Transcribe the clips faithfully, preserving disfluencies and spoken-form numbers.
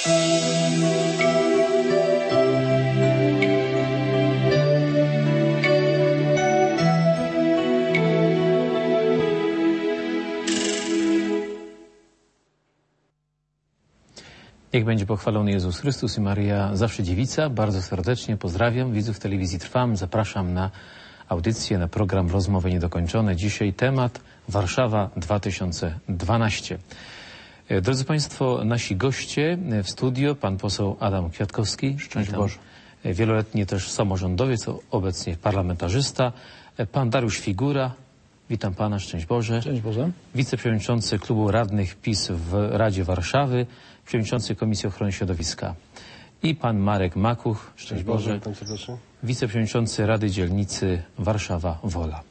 Niech będzie pochwalony Jezus Chrystus i Maria Zawsze Dziewica. Bardzo serdecznie pozdrawiam widzów telewizji Trwam. Zapraszam na audycję, na program Rozmowy Niedokończone. Dzisiaj temat Warszawa dwa tysiące dwanaście. Drodzy Państwo, nasi goście w studio, pan poseł Adam Kwiatkowski. Szczęść Boże. Wieloletni też samorządowiec, obecnie parlamentarzysta. Pan Dariusz Figura. Witam pana, szczęść Boże. Szczęść Boże. Wiceprzewodniczący Klubu Radnych PiS w Radzie Warszawy, przewodniczący Komisji Ochrony Środowiska. I pan Marek Makuch, szczęść Boże, witam serdecznie. Wiceprzewodniczący Rady Dzielnicy Warszawa-Wola.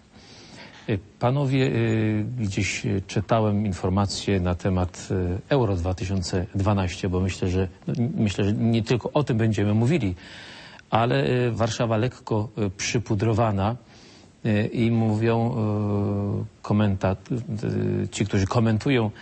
Panowie, gdzieś czytałem informacje na temat Euro dwa tysiące dwanaście, bo myślę, że myślę, że nie tylko o tym będziemy mówili, ale Warszawa lekko przypudrowana. I mówią komentarz, ci, którzy komentują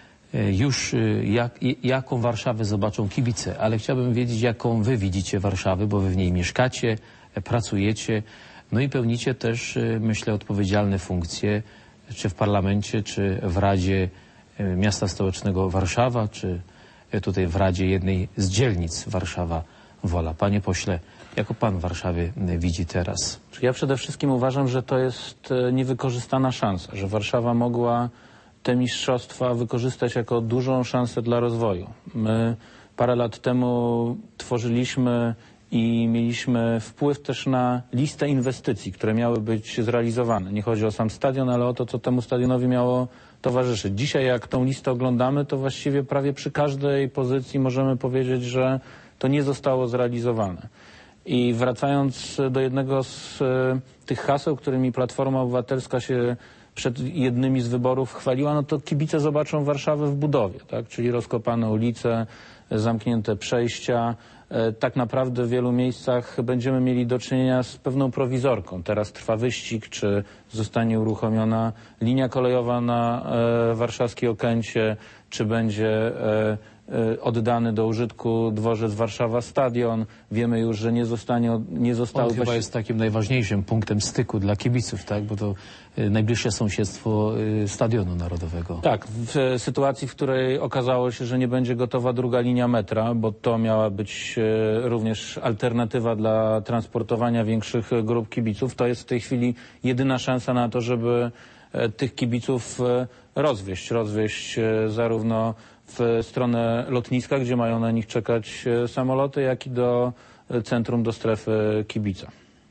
już jak, jaką Warszawę zobaczą kibice, ale chciałbym wiedzieć, jaką wy widzicie Warszawę, bo wy w niej mieszkacie, pracujecie, no i pełnicie też, myślę, odpowiedzialne funkcje, czy w parlamencie, czy w Radzie Miasta Stołecznego Warszawa, czy tutaj w Radzie jednej z dzielnic Warszawa-Wola. Panie pośle, jako pan Warszawy widzi teraz? Ja przede wszystkim uważam, że to jest niewykorzystana szansa, że Warszawa mogła te mistrzostwa wykorzystać jako dużą szansę dla rozwoju. My parę lat temu tworzyliśmy i mieliśmy wpływ też na listę inwestycji, które miały być zrealizowane. Nie chodzi o sam stadion, ale o to, co temu stadionowi miało towarzyszyć. Dzisiaj jak tą listę oglądamy, to właściwie prawie przy każdej pozycji możemy powiedzieć, że to nie zostało zrealizowane. I wracając do jednego z tych haseł, którymi Platforma Obywatelska się przed jednymi z wyborów chwaliła, no to kibice zobaczą Warszawę w budowie, tak? Czyli rozkopane ulice, zamknięte przejścia. Tak naprawdę w wielu miejscach będziemy mieli do czynienia z pewną prowizorką. Teraz trwa wyścig, czy zostanie uruchomiona linia kolejowa na e, warszawskiej Okęcie, czy będzie e, oddany do użytku dworzec Warszawa Stadion. Wiemy już, że nie zostanie, nie został... On chyba jest takim najważniejszym punktem styku dla kibiców, tak? Bo to najbliższe sąsiedztwo Stadionu Narodowego. Tak, w sytuacji, w której okazało się, że nie będzie gotowa druga linia metra, bo to miała być również alternatywa dla transportowania większych grup kibiców, to jest w tej chwili jedyna szansa na to, żeby tych kibiców rozwieźć. Rozwieźć zarówno w stronę lotniska, gdzie mają na nich czekać samoloty, jak i do centrum, do strefy kibica.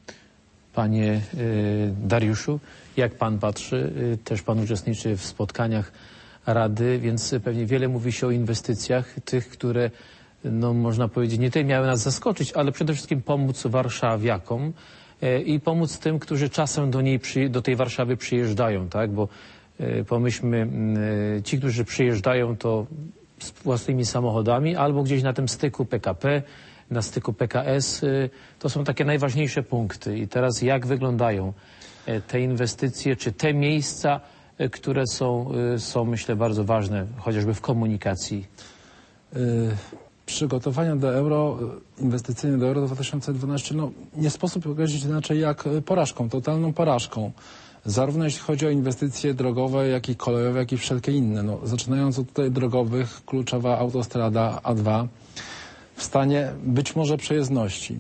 Panie y, Dariuszu, jak pan patrzy, y, też pan uczestniczy w spotkaniach Rady, więc pewnie wiele mówi się o inwestycjach, tych, które, no można powiedzieć, nie tyle miały nas zaskoczyć, ale przede wszystkim pomóc warszawiakom y, i pomóc tym, którzy czasem do niej, przy, do tej Warszawy przyjeżdżają, tak, bo pomyślmy, ci, którzy przyjeżdżają, to z własnymi samochodami albo gdzieś na tym styku P K P, na styku P K S, to są takie najważniejsze punkty. I teraz jak wyglądają te inwestycje, czy te miejsca, które są, są myślę, bardzo ważne, chociażby w komunikacji? Przygotowania do euro, inwestycyjne do euro dwa tysiące dwanaście, no nie sposób określić inaczej jak porażką, totalną porażką. Zarówno jeśli chodzi o inwestycje drogowe, jak i kolejowe, jak i wszelkie inne. No, zaczynając od tutaj drogowych, kluczowa autostrada A dwa w stanie być może przejezdności.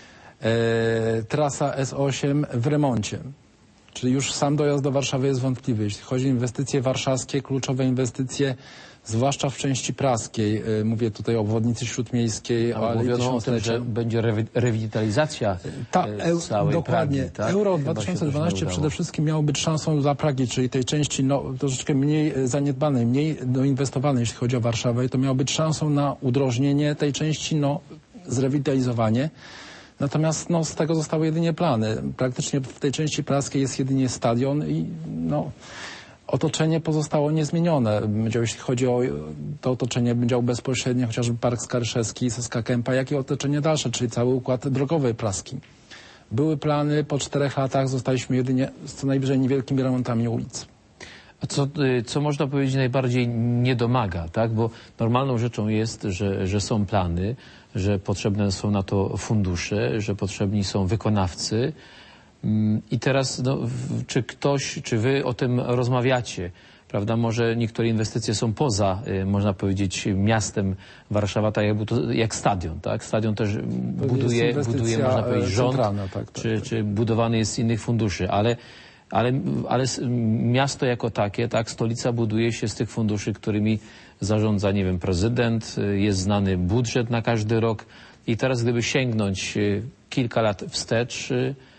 E, trasa S osiem w remoncie, czyli już sam dojazd do Warszawy jest wątpliwy. Jeśli chodzi o inwestycje warszawskie, kluczowe inwestycje, zwłaszcza w części praskiej, y, mówię tutaj o obwodnicy śródmiejskiej, ale mówiono o tym, że będzie rewi rewitalizacja Ta, e, całej dokładnie. Pragi, tak? Euro dwa tysiące dwanaście przede wszystkim miało być szansą dla Pragi, czyli tej części no, troszeczkę mniej zaniedbanej, mniej doinwestowanej, jeśli chodzi o Warszawę, i to miało być szansą na udrożnienie tej części, no, zrewitalizowanie. Natomiast no, z tego zostały jedynie plany. Praktycznie w tej części praskiej jest jedynie stadion i no... Otoczenie pozostało niezmienione. Jeśli chodzi o to otoczenie, będzie bezpośrednio chociażby Park Skaryszewski, Saska Kępa, jak i otoczenie dalsze, czyli cały układ drogowy praski. Były plany, po czterech latach zostaliśmy jedynie z co najwyżej niewielkimi remontami ulic. A co, co można powiedzieć najbardziej nie domaga, tak? Bo normalną rzeczą jest, że, że są plany, że potrzebne są na to fundusze, że potrzebni są wykonawcy. I teraz, no, czy ktoś, czy wy o tym rozmawiacie? Prawda? Może niektóre inwestycje są poza, można powiedzieć, miastem Warszawa, tak jakby to, jak stadion, tak? Stadion też buduje, buduje, można powiedzieć, rząd, tak, tak, czy, tak. czy budowany jest z innych funduszy, ale, ale, ale miasto jako takie, tak, stolica buduje się z tych funduszy, którymi zarządza, nie wiem, prezydent, jest znany budżet na każdy rok i teraz gdyby sięgnąć kilka lat wstecz,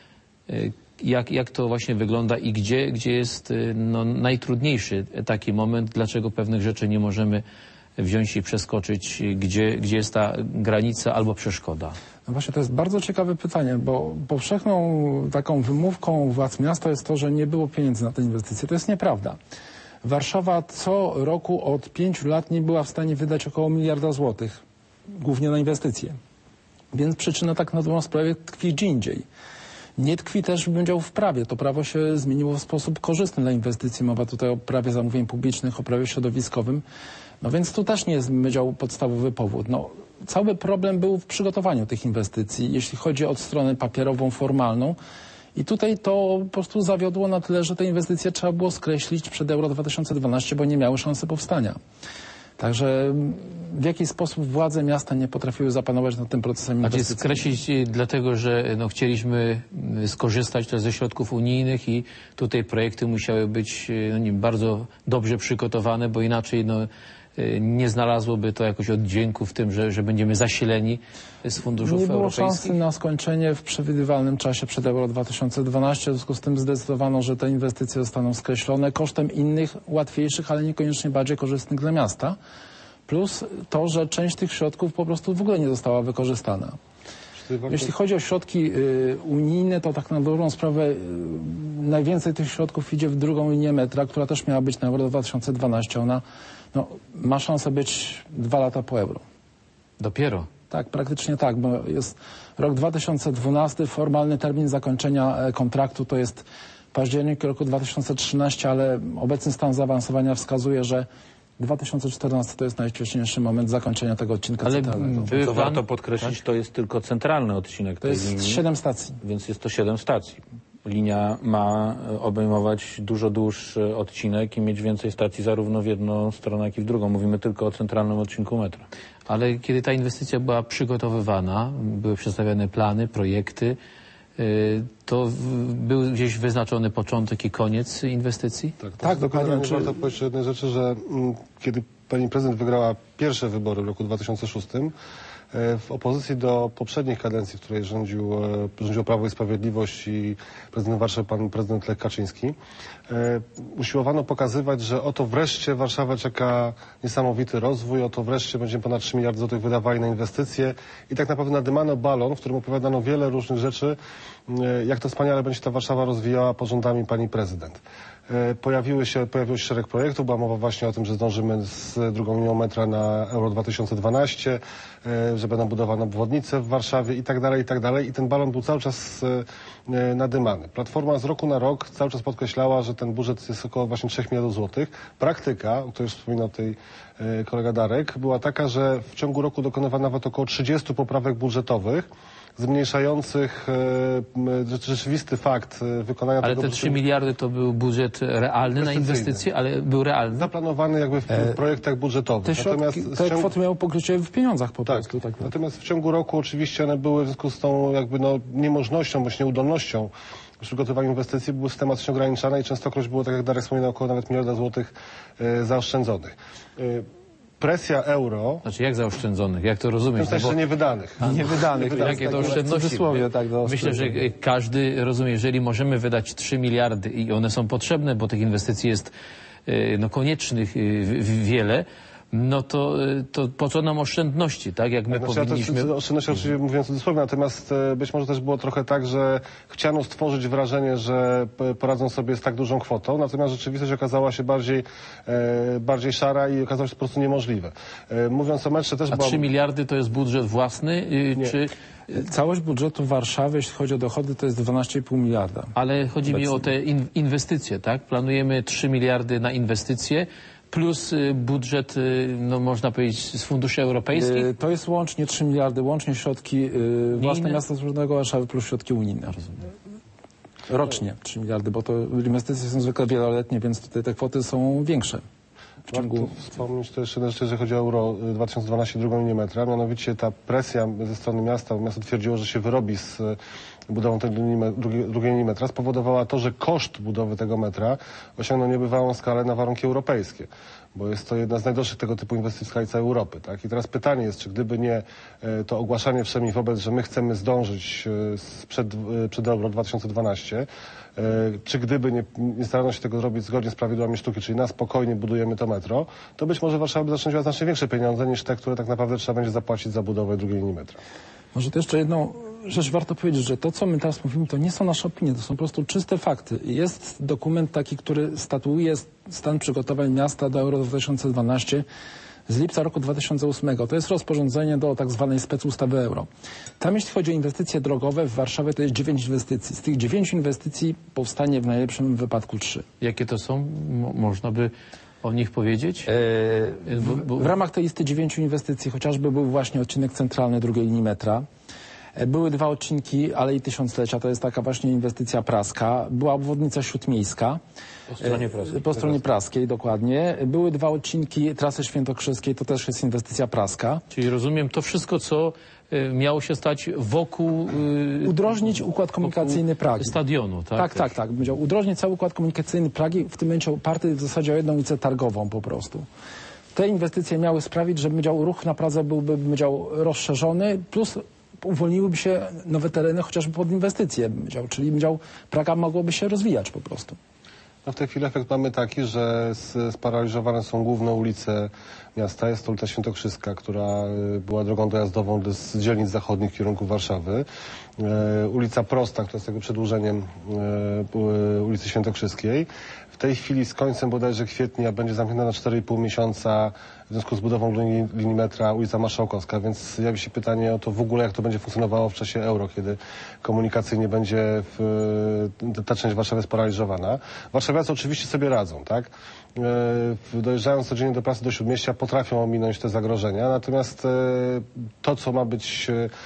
Jak, jak to właśnie wygląda i gdzie, gdzie jest no, najtrudniejszy taki moment, dlaczego pewnych rzeczy nie możemy wziąć i przeskoczyć, gdzie, gdzie jest ta granica albo przeszkoda? No właśnie, to jest bardzo ciekawe pytanie, bo powszechną taką wymówką władz miasta jest to, że nie było pieniędzy na te inwestycje. To jest nieprawda. Warszawa co roku od pięciu lat nie była w stanie wydać około miliarda złotych, głównie na inwestycje. Więc przyczyna tak na dobrą sprawę tkwi gdzie indziej. Nie tkwi też, bym powiedział, w prawie. To prawo się zmieniło w sposób korzystny dla inwestycji. Mowa tutaj o prawie zamówień publicznych, o prawie środowiskowym. No więc tu też nie jest, bym powiedział, podstawowy powód. No, cały problem był w przygotowaniu tych inwestycji, jeśli chodzi o stronę papierową, formalną. I tutaj to po prostu zawiodło na tyle, że te inwestycje trzeba było skreślić przed Euro dwa tysiące dwanaście, bo nie miały szansy powstania. Także w jaki sposób władze miasta nie potrafiły zapanować nad tym procesem inwestycji? A skreślić dlatego, że no, chcieliśmy skorzystać też ze środków unijnych i tutaj projekty musiały być no, nie, bardzo dobrze przygotowane, bo inaczej no, nie znalazłoby to jakoś oddźwięku w tym, że, że będziemy zasileni z funduszów nie było europejskich. szansy na skończenie w przewidywalnym czasie przed Euro dwa tysiące dwanaście. W związku z tym zdecydowano, że te inwestycje zostaną skreślone kosztem innych, łatwiejszych, ale niekoniecznie bardziej korzystnych dla miasta. Plus to, że część tych środków po prostu w ogóle nie została wykorzystana. Jeśli chodzi o środki y, unijne, to tak na dobrą sprawę y, najwięcej tych środków idzie w drugą linię metra, która też miała być na Euro dwa tysiące dwanaście. Ona no, ma szansę być dwa lata po euro. Dopiero? Tak, praktycznie tak, bo jest rok dwa tysiące dwunasty, formalny termin zakończenia kontraktu to jest październik roku dwa tysiące trzynasty, ale obecny stan zaawansowania wskazuje, że dwa tysiące czternasty to jest najwcześniejszy moment zakończenia tego odcinka ale centralnego. Co plan... warto podkreślić, tak? To jest tylko centralny odcinek to tej jest linii. siedem stacji. Więc jest to siedem stacji. Linia ma obejmować dużo dłuższy odcinek i mieć więcej stacji zarówno w jedną stronę, jak i w drugą. Mówimy tylko o centralnym odcinku metra. Ale kiedy ta inwestycja była przygotowywana, były przedstawiane plany, projekty, to był gdzieś wyznaczony początek i koniec inwestycji? Tak, tak dokładnie. Czy... Warto powiedzieć o jednej rzeczy, że m, kiedy pani prezydent wygrała pierwsze wybory w roku dwa tysiące szóstym, w opozycji do poprzednich kadencji, w której rządził, rządziło Prawo i Sprawiedliwość i prezydent Warszawy, pan prezydent Lech Kaczyński, usiłowano pokazywać, że oto wreszcie Warszawę czeka niesamowity rozwój, oto wreszcie będziemy ponad trzy miliardy złotych wydawali na inwestycje i tak naprawdę nadymano balon, w którym opowiadano wiele różnych rzeczy, jak to wspaniale będzie się ta Warszawa rozwijała pod rządami pani prezydent. Pojawiły się, pojawił się szereg projektów, była mowa właśnie o tym, że zdążymy z drugą linią metra na Euro dwa tysiące dwanaście, że będą budowane obwodnice w Warszawie i tak dalej, i tak dalej. I ten balon był cały czas nadymany. Platforma z roku na rok cały czas podkreślała, że ten budżet jest około właśnie trzech miliardów złotych. Praktyka, o której już wspominał tutaj kolega Darek, była taka, że w ciągu roku dokonywano nawet około trzydziestu poprawek budżetowych, zmniejszających e, rzeczywisty fakt wykonania ale tego... Ale te trzy miliardy to był budżet realny na inwestycje, ale był realny? Zaplanowany jakby w e, projektach budżetowych. Te, środki, te ciągu... kwoty miały pokrycie w pieniądzach po tak, prostu. Tak, natomiast w ciągu roku oczywiście one były w związku z tą jakby no niemożnością, bądź nieudolnością w przygotowaniu inwestycji były systematycznie ograniczane i częstokroć było, tak jak Darek wspominał, około nawet miliarda złotych e, zaoszczędzonych. E, Presja euro... Znaczy jak zaoszczędzonych? Jak to rozumieć? W sensie no bo... niewydanych. A, niewydanych. Jakie to oszczędności? Tak, myślę, że każdy rozumie, jeżeli możemy wydać trzy miliardy i one są potrzebne, bo tych inwestycji jest no, koniecznych wiele, no to, y, to po co nam oszczędności, tak? Jak my Znaczy, powinniśmy... ja to, oszczędności oczywiście mówiąc w cudzysłowie, natomiast e, być może też było trochę tak, że chciano stworzyć wrażenie, że p- poradzą sobie z tak dużą kwotą, natomiast rzeczywistość okazała się bardziej, e, bardziej szara i okazało się po prostu niemożliwe. E, mówiąc o metrze też A była... trzy miliardy to jest budżet własny, y, Nie. czy... Całość budżetu Warszawy, jeśli chodzi o dochody, to jest dwanaście i pół miliarda. Ale chodzi mi o te in, inwestycje, tak? Planujemy trzy miliardy na inwestycje, plus y, budżet, y, no można powiedzieć, z funduszy europejskich. Y, To jest łącznie trzy miliardy, łącznie środki y, własne miasta stołecznego Warszawy plus środki unijne. Rocznie trzy miliardy, bo to inwestycje są zwykle wieloletnie, więc tutaj te kwoty są większe. W ciągu... Warto wspomnieć też jeszcze rzecz, jeżeli chodzi o Euro dwa tysiące dwanaście, drugą linię metra, mianowicie ta presja ze strony miasta, bo miasto twierdziło, że się wyrobi z budową tej linii, me- drugiej, drugiej linii metra, spowodowała to, że koszt budowy tego metra osiągnął niebywałą skalę na warunki europejskie, bo jest to jedna z najdroższych tego typu inwestycji w skali całej Europy. Tak? I teraz pytanie jest, czy gdyby nie e, to ogłaszanie wszemi wobec, że my chcemy zdążyć e, z- przed, e, przed Euro dwa tysiące dwanaście, e, czy gdyby nie, nie starano się tego zrobić zgodnie z prawidłami sztuki, czyli na spokojnie budujemy to metro, to być może Warszawa by zaczęła znacznie większe pieniądze niż te, które tak naprawdę trzeba będzie zapłacić za budowę drugiej linii metra. Może to jeszcze jedną rzecz warto powiedzieć, że to, co my teraz mówimy, to nie są nasze opinie, to są po prostu czyste fakty. Jest dokument taki, który statuuje stan przygotowań miasta do Euro dwa tysiące dwanaście z lipca roku dwa tysiące ósmego. To jest rozporządzenie do tak zwanej specustawy euro. Tam, jeśli chodzi o inwestycje drogowe, w Warszawie to jest dziewięć inwestycji. Z tych dziewięciu inwestycji powstanie w najlepszym wypadku trzy. Jakie to są? Mo- można by o nich powiedzieć? E, Bo- w, bo- w ramach tej listy dziewięciu inwestycji chociażby był właśnie odcinek centralny drugiej linii metra. E, Były dwa odcinki Alei Tysiąclecia, to jest taka właśnie inwestycja praska. Była obwodnica śródmiejska. Po stronie E, praskiej. Po stronie praskiej, dokładnie. Były dwa odcinki trasy świętokrzyskiej, to też jest inwestycja praska. Czyli rozumiem to wszystko, co y, miało się stać wokół... y, Udrożnić układ komunikacyjny Pragi. Stadionu, tak? Tak, tak, tak. Będzie udrożnić cały układ komunikacyjny Pragi, w tym momencie oparty w zasadzie o jedną ulicę targową po prostu. Te inwestycje miały sprawić, że będzie ruch na Pradze byłby będzie rozszerzony, plus uwolniłyby się nowe tereny chociażby pod inwestycje, będzie, czyli będzie, Praga mogłoby się rozwijać po prostu. No w tej chwili efekt mamy taki, że s- sparaliżowane są główne ulice miasta. Jest to ulica Świętokrzyska, która y, była drogą dojazdową do- z dzielnic zachodnich w kierunku Warszawy. E, ulica Prosta, która jest tego przedłużeniem e, u- ulicy Świętokrzyskiej. W tej chwili z końcem bodajże kwietnia będzie zamknięta na cztery i pół miesiąca w związku z budową linii, linii metra ulica Marszałkowska, więc jawi się pytanie o to w ogóle, jak to będzie funkcjonowało w czasie euro, kiedy komunikacyjnie będzie w, ta część Warszawy sparaliżowana. Warszawiacy oczywiście sobie radzą, tak? E, dojeżdżając codziennie do pracy do Śródmieścia potrafią ominąć te zagrożenia, natomiast e, to, co ma być,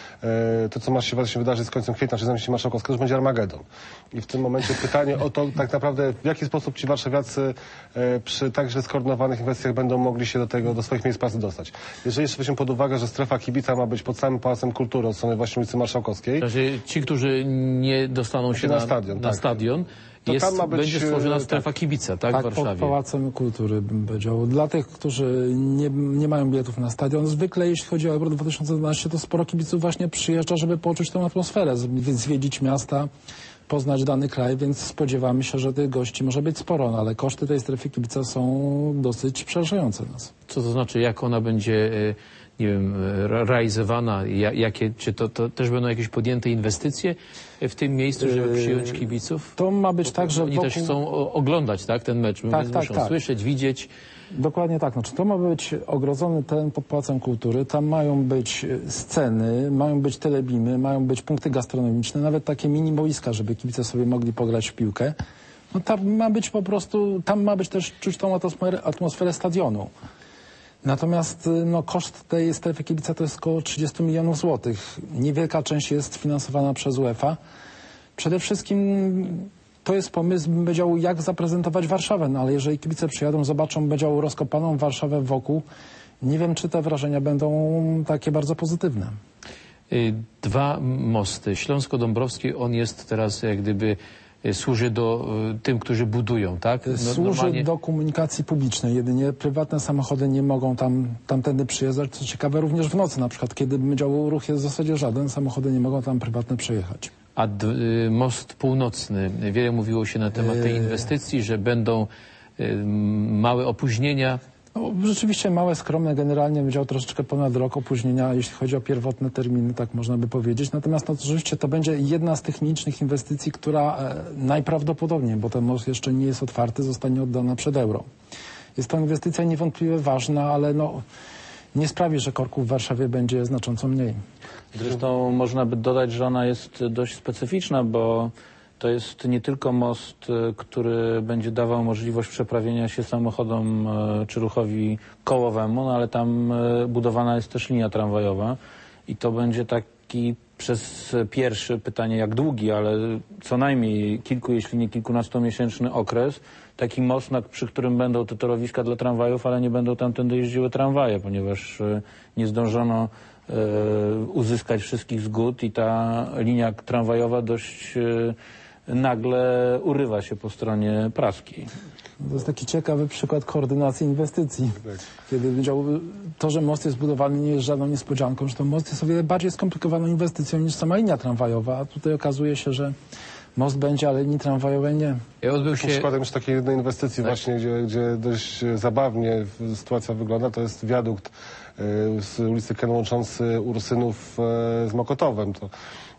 e, to, co ma się właśnie wydarzyć z końcem kwietnia, czy zamieścić Marszałkowska, to już będzie Armagedon. I w tym momencie pytanie o to tak naprawdę, w jaki sposób ci warszawiacy e, przy także skoordynowanych inwestycjach będą mogli się do tego, do swoich miejsc pracy dostać. Jeżeli jeszcze weźmiemy pod uwagę, że strefa kibica ma być pod samym Pałacem Kultury od strony właśnie ulicy Marszałkowskiej, Znaczy, ci, którzy nie dostaną się na na, stadion, na tak. stadion, To jest, tam ma być, będzie stworzona e, strefa kibica, tak, w Tak, pod Warszawie. Pałacem Kultury bym powiedział. Dla tych, którzy nie, nie mają biletów na stadion, zwykle jeśli chodzi o Euro dwa tysiące dwanaście, to sporo kibiców właśnie przyjeżdża, żeby poczuć tę atmosferę, z- zwiedzić miasta, poznać dany kraj, więc spodziewamy się, że tych gości może być sporo, no, ale koszty tej strefy kibica są dosyć przerażające nas. Co to znaczy, jak ona będzie, e, nie wiem, e, re- realizowana, ja- jakie, czy to, to też będą jakieś podjęte inwestycje w tym miejscu, żeby Yy, przyjąć kibiców? To ma być tak, że Oni wokół... też chcą o- oglądać, tak, ten mecz, Tak, więc tak, muszą tak. słyszeć, widzieć. Dokładnie tak. Znaczy, to ma być ogrodzony teren pod Pałacem Kultury. Tam mają być e, sceny, mają być telebimy, mają być punkty gastronomiczne, nawet takie mini boiska, żeby kibice sobie mogli pograć w piłkę. No tam ma być po prostu, tam ma być też czuć tą atmosferę, atmosferę stadionu. Natomiast e, no, koszt tej strefy kibica to jest około trzydzieści milionów złotych. Niewielka część jest finansowana przez UEFA. Przede wszystkim to jest pomysł, bym powiedział, jak zaprezentować Warszawę, no ale jeżeli kibice przyjadą, zobaczą, będzie miał rozkopaną Warszawę wokół, nie wiem, czy te wrażenia będą takie bardzo pozytywne. Y, Dwa mosty. Śląsko-Dąbrowski, on jest teraz jak gdyby, y, służy do y, tym, którzy budują, tak? No, Służy normalnie- do komunikacji publicznej, jedynie prywatne samochody nie mogą tam tamtędy przyjeżdżać. Co ciekawe, również w nocy na przykład, kiedy będzie działał ruch, jest w zasadzie żaden, samochody nie mogą tam prywatne przejechać. A d- y, most północny, wiele mówiło się na temat tej Eee. inwestycji, że będą y, małe opóźnienia. No, rzeczywiście małe, skromne, generalnie będzie troszeczkę ponad rok opóźnienia, jeśli chodzi o pierwotne terminy, tak można by powiedzieć. Natomiast no, rzeczywiście to będzie jedna z tych nielicznych inwestycji, która e, najprawdopodobniej, bo ten most jeszcze nie jest otwarty, zostanie oddana przed euro. Jest to inwestycja niewątpliwie ważna, ale no, nie sprawi, że korków w Warszawie będzie znacząco mniej. Zresztą można by dodać, że ona jest dość specyficzna, bo to jest nie tylko most, który będzie dawał możliwość przeprawienia się samochodom czy ruchowi kołowemu, no ale tam budowana jest też linia tramwajowa i to będzie taki przez pierwszy, pytanie jak długi, ale co najmniej kilku, jeśli nie kilkunastomiesięczny okres, taki most, na, przy którym będą te torowiska dla tramwajów, ale nie będą tamtędy jeździły tramwaje, ponieważ nie zdążono e, uzyskać wszystkich zgód i ta linia tramwajowa dość e, nagle urywa się po stronie praskiej. To jest taki ciekawy przykład koordynacji inwestycji. Kiedy wiedział, to, że most jest budowany, nie jest żadną niespodzianką, że to most jest o wiele bardziej skomplikowaną inwestycją niż sama linia tramwajowa, a tutaj okazuje się, że most będzie, ale linii tramwajowej nie. Ja odbył Takim się... przykładem już takiej jednej inwestycji tak. właśnie, gdzie, gdzie dość zabawnie sytuacja wygląda, to jest wiadukt y, z ulicy Ken łączący Ursynów y, z Mokotowem. To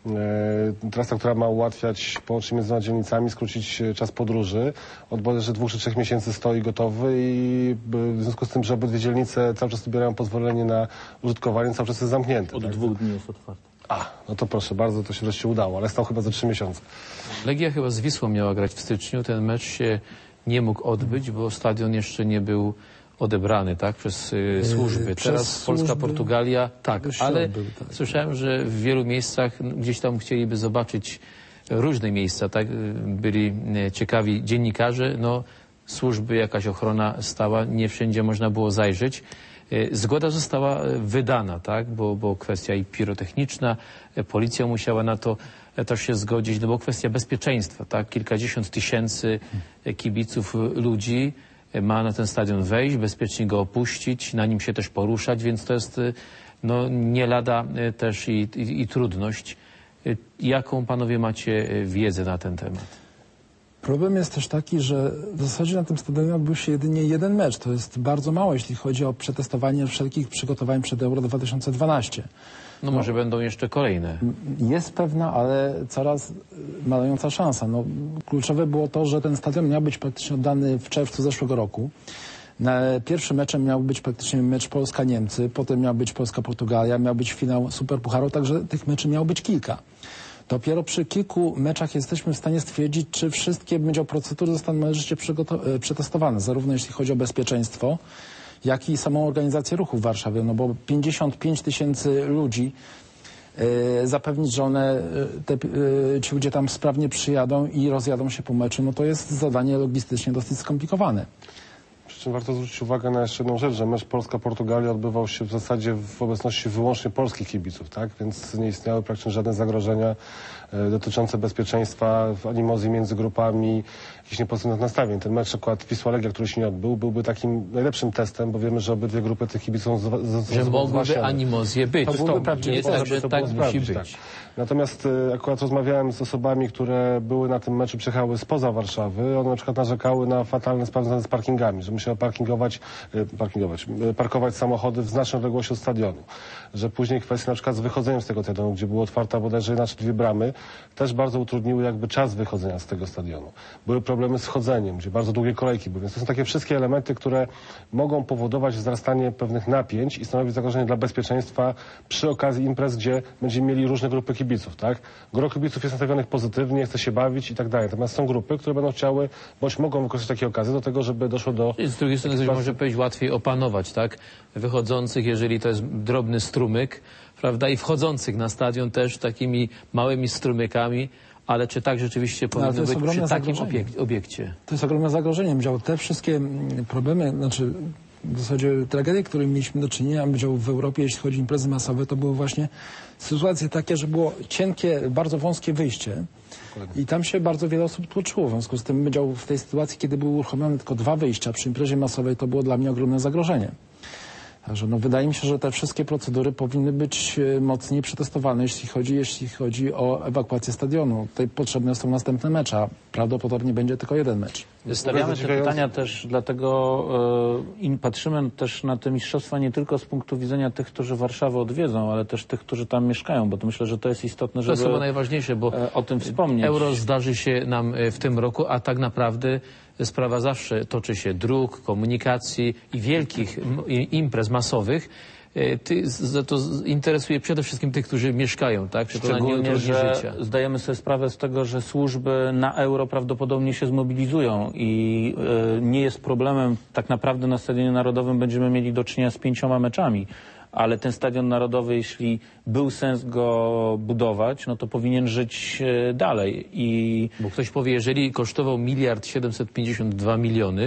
y, trasa, która ma ułatwiać połączenie między dzielnicami, skrócić czas podróży. Od bodajże dwóch czy trzech miesięcy stoi gotowy i y, w związku z tym, że obydwie dzielnice cały czas wybierają pozwolenie na użytkowanie, cały czas jest zamknięte. Od tak? dwóch dni jest otwarty. A, no to proszę bardzo, to się wreszcie udało, ale stał chyba za trzy miesiące. Legia chyba z Wisłą miała grać w styczniu. Ten mecz się nie mógł odbyć, bo stadion jeszcze nie był odebrany, tak, przez y, służby. Przez Teraz służby Polska, Portugalia, tak, się ale odbył, tak. słyszałem, że w wielu miejscach no, gdzieś tam chcieliby zobaczyć różne miejsca, tak, y, byli y, ciekawi dziennikarze, no służby, jakaś ochrona stała, nie wszędzie można było zajrzeć. Zgoda została wydana, tak, bo, bo kwestia i pirotechniczna, policja musiała na to też się zgodzić, no bo kwestia bezpieczeństwa, tak, kilkadziesiąt tysięcy kibiców, ludzi ma na ten stadion wejść, bezpiecznie go opuścić, na nim się też poruszać, więc to jest no, nie lada też i, i, i trudność. Jaką panowie macie wiedzę na ten temat? Problem jest też taki, że w zasadzie na tym stadionie odbył się jedynie jeden mecz. To jest bardzo mało, jeśli chodzi o przetestowanie wszelkich przygotowań przed Euro dwa tysiące dwanaście. No może no, będą jeszcze kolejne. Jest pewna, ale coraz malejąca szansa. No, kluczowe było to, że ten stadion miał być praktycznie oddany w czerwcu zeszłego roku. Na pierwszym meczem miał być praktycznie mecz Polska-Niemcy, potem miał być Polska-Portugalia, miał być finał Superpucharu, także tych meczy miało być kilka. Dopiero przy kilku meczach jesteśmy w stanie stwierdzić, czy wszystkie będzie procedury zostaną należycie przetestowane, zarówno jeśli chodzi o bezpieczeństwo, jak i samą organizację ruchu w Warszawie, no bo pięćdziesiąt pięć tysięcy ludzi e, zapewnić, że one, te, e, ci ludzie tam sprawnie przyjadą i rozjadą się po meczu, no to jest zadanie logistycznie dosyć skomplikowane. Przy czym warto zwrócić uwagę na jeszcze jedną rzecz, że mecz Polska-Portugalia odbywał się w zasadzie w obecności wyłącznie polskich kibiców, tak? Więc nie istniały praktycznie żadne zagrożenia e, dotyczące bezpieczeństwa w animozji między grupami, jakichś niepozytywnych nastawień. Ten mecz akurat Wisła-Legia, który się nie odbył, byłby takim najlepszym testem, bo wiemy, że obydwie grupy tych kibiców są z, z, Że mogłyby animozje być. To byłby prawdziwy jest test, tak, że to tak było musi sprawdzić, być. tak. Natomiast e, akurat rozmawiałem z osobami, które były na tym meczu, przyjechały spoza Warszawy. One na przykład narzekały na fatalne sprawy związane z parkingami, że musiały parkingować, e, parkingować, e, parkować samochody w znacznej odległości od stadionu. Że później kwestie na przykład z wychodzeniem z tego stadionu, gdzie było otwarta bodajże inaczej dwie bramy, też bardzo utrudniły jakby czas wychodzenia z tego stadionu. Były problemy z wchodzeniem, gdzie bardzo długie kolejki były. Więc to są takie wszystkie elementy, które mogą powodować wzrastanie pewnych napięć i stanowić zagrożenie dla bezpieczeństwa przy okazji imprez, gdzie będziemy mieli różne grupy kibiców, tak? Gro kibiców jest nastawionych pozytywnie, chce się bawić i tak dalej. Natomiast są grupy, które będą chciały, bądź mogą wykorzystać takie okazje do tego, żeby doszło do... I z drugiej strony ktoś może powiedzieć łatwiej opanować, tak? Wychodzących, jeżeli to jest drobny strumyk, prawda? I wchodzących na stadion też takimi małymi strumykami, ale czy tak rzeczywiście powinno być przy takim zagrożenie. obiekcie? To jest ogromne zagrożenie. Działo te wszystkie problemy, znaczy w zasadzie tragedie, którymi mieliśmy do czynienia w Europie, jeśli chodzi o imprezy masowe, to były właśnie sytuacje takie, że było cienkie, bardzo wąskie wyjście i tam się bardzo wiele osób tłoczyło. W związku z tym działo w tej sytuacji, kiedy były uruchomione tylko dwa wyjścia przy imprezie masowej, to było dla mnie ogromne zagrożenie. Także no, wydaje mi się, że te wszystkie procedury powinny być e, mocniej przetestowane, jeśli chodzi, jeśli chodzi o ewakuację stadionu. Tutaj potrzebne są następne mecze, a prawdopodobnie będzie tylko jeden mecz. Stawiamy te pytania też dlatego e, i patrzymy też na te mistrzostwa nie tylko z punktu widzenia tych, którzy Warszawę odwiedzą, ale też tych, którzy tam mieszkają, bo to myślę, że to jest istotne, żeby to jest chyba najważniejsze, bo e, o tym wspomnieć. Euro zdarzy się nam w tym roku, a tak naprawdę sprawa zawsze toczy się dróg, komunikacji i wielkich imprez masowych. Ty, to interesuje przede wszystkim tych, którzy mieszkają, tak? Czy to nie Szczególnie, że życia. zdajemy sobie sprawę z tego, że służby na euro prawdopodobnie się zmobilizują i y, nie jest problemem. Tak naprawdę na Stadionie Narodowym będziemy mieli do czynienia z pięcioma meczami, ale ten Stadion Narodowy, jeśli był sens go budować, no to powinien żyć y, dalej. I Bo ktoś powie, jeżeli kosztował miliard siedemset pięćdziesiąt dwa miliony,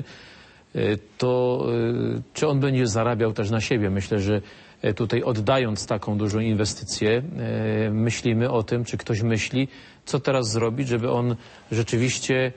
to czy on będzie zarabiał też na siebie? Myślę, że tutaj oddając taką dużą inwestycję, myślimy o tym, czy ktoś myśli, co teraz zrobić, żeby on rzeczywiście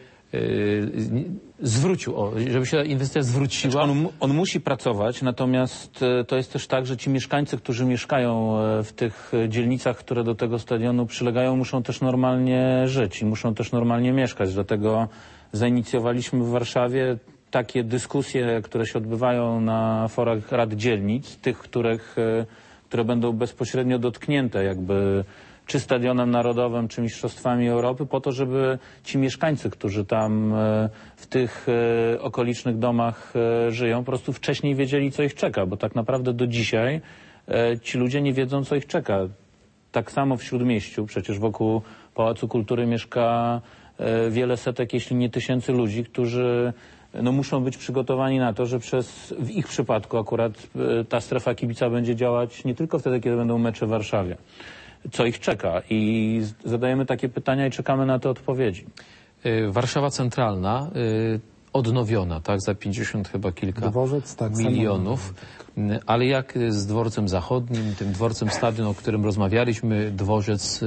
zwrócił, o, żeby się ta inwestycja zwróciła. On, on musi pracować, natomiast to jest też tak, że ci mieszkańcy, którzy mieszkają w tych dzielnicach, które do tego stadionu przylegają, muszą też normalnie żyć i muszą też normalnie mieszkać. Dlatego zainicjowaliśmy w Warszawie takie dyskusje, które się odbywają na forach rad dzielnic, tych, których, które będą bezpośrednio dotknięte jakby czy Stadionem Narodowym, czy Mistrzostwami Europy, po to, żeby ci mieszkańcy, którzy tam w tych okolicznych domach żyją, po prostu wcześniej wiedzieli, co ich czeka, bo tak naprawdę do dzisiaj ci ludzie nie wiedzą, co ich czeka. Tak samo w Śródmieściu, przecież wokół Pałacu Kultury mieszka wiele setek, jeśli nie tysięcy ludzi, którzy no muszą być przygotowani na to, że przez, w ich przypadku akurat ta strefa kibica będzie działać nie tylko wtedy, kiedy będą mecze w Warszawie. Co ich czeka? I zadajemy takie pytania i czekamy na te odpowiedzi. Warszawa Centralna, odnowiona, tak, za pięćdziesiąt chyba kilka Dworzec, tak, milionów. tak. Ale jak z dworcem zachodnim, tym dworcem stadion, o którym rozmawialiśmy, dworzec,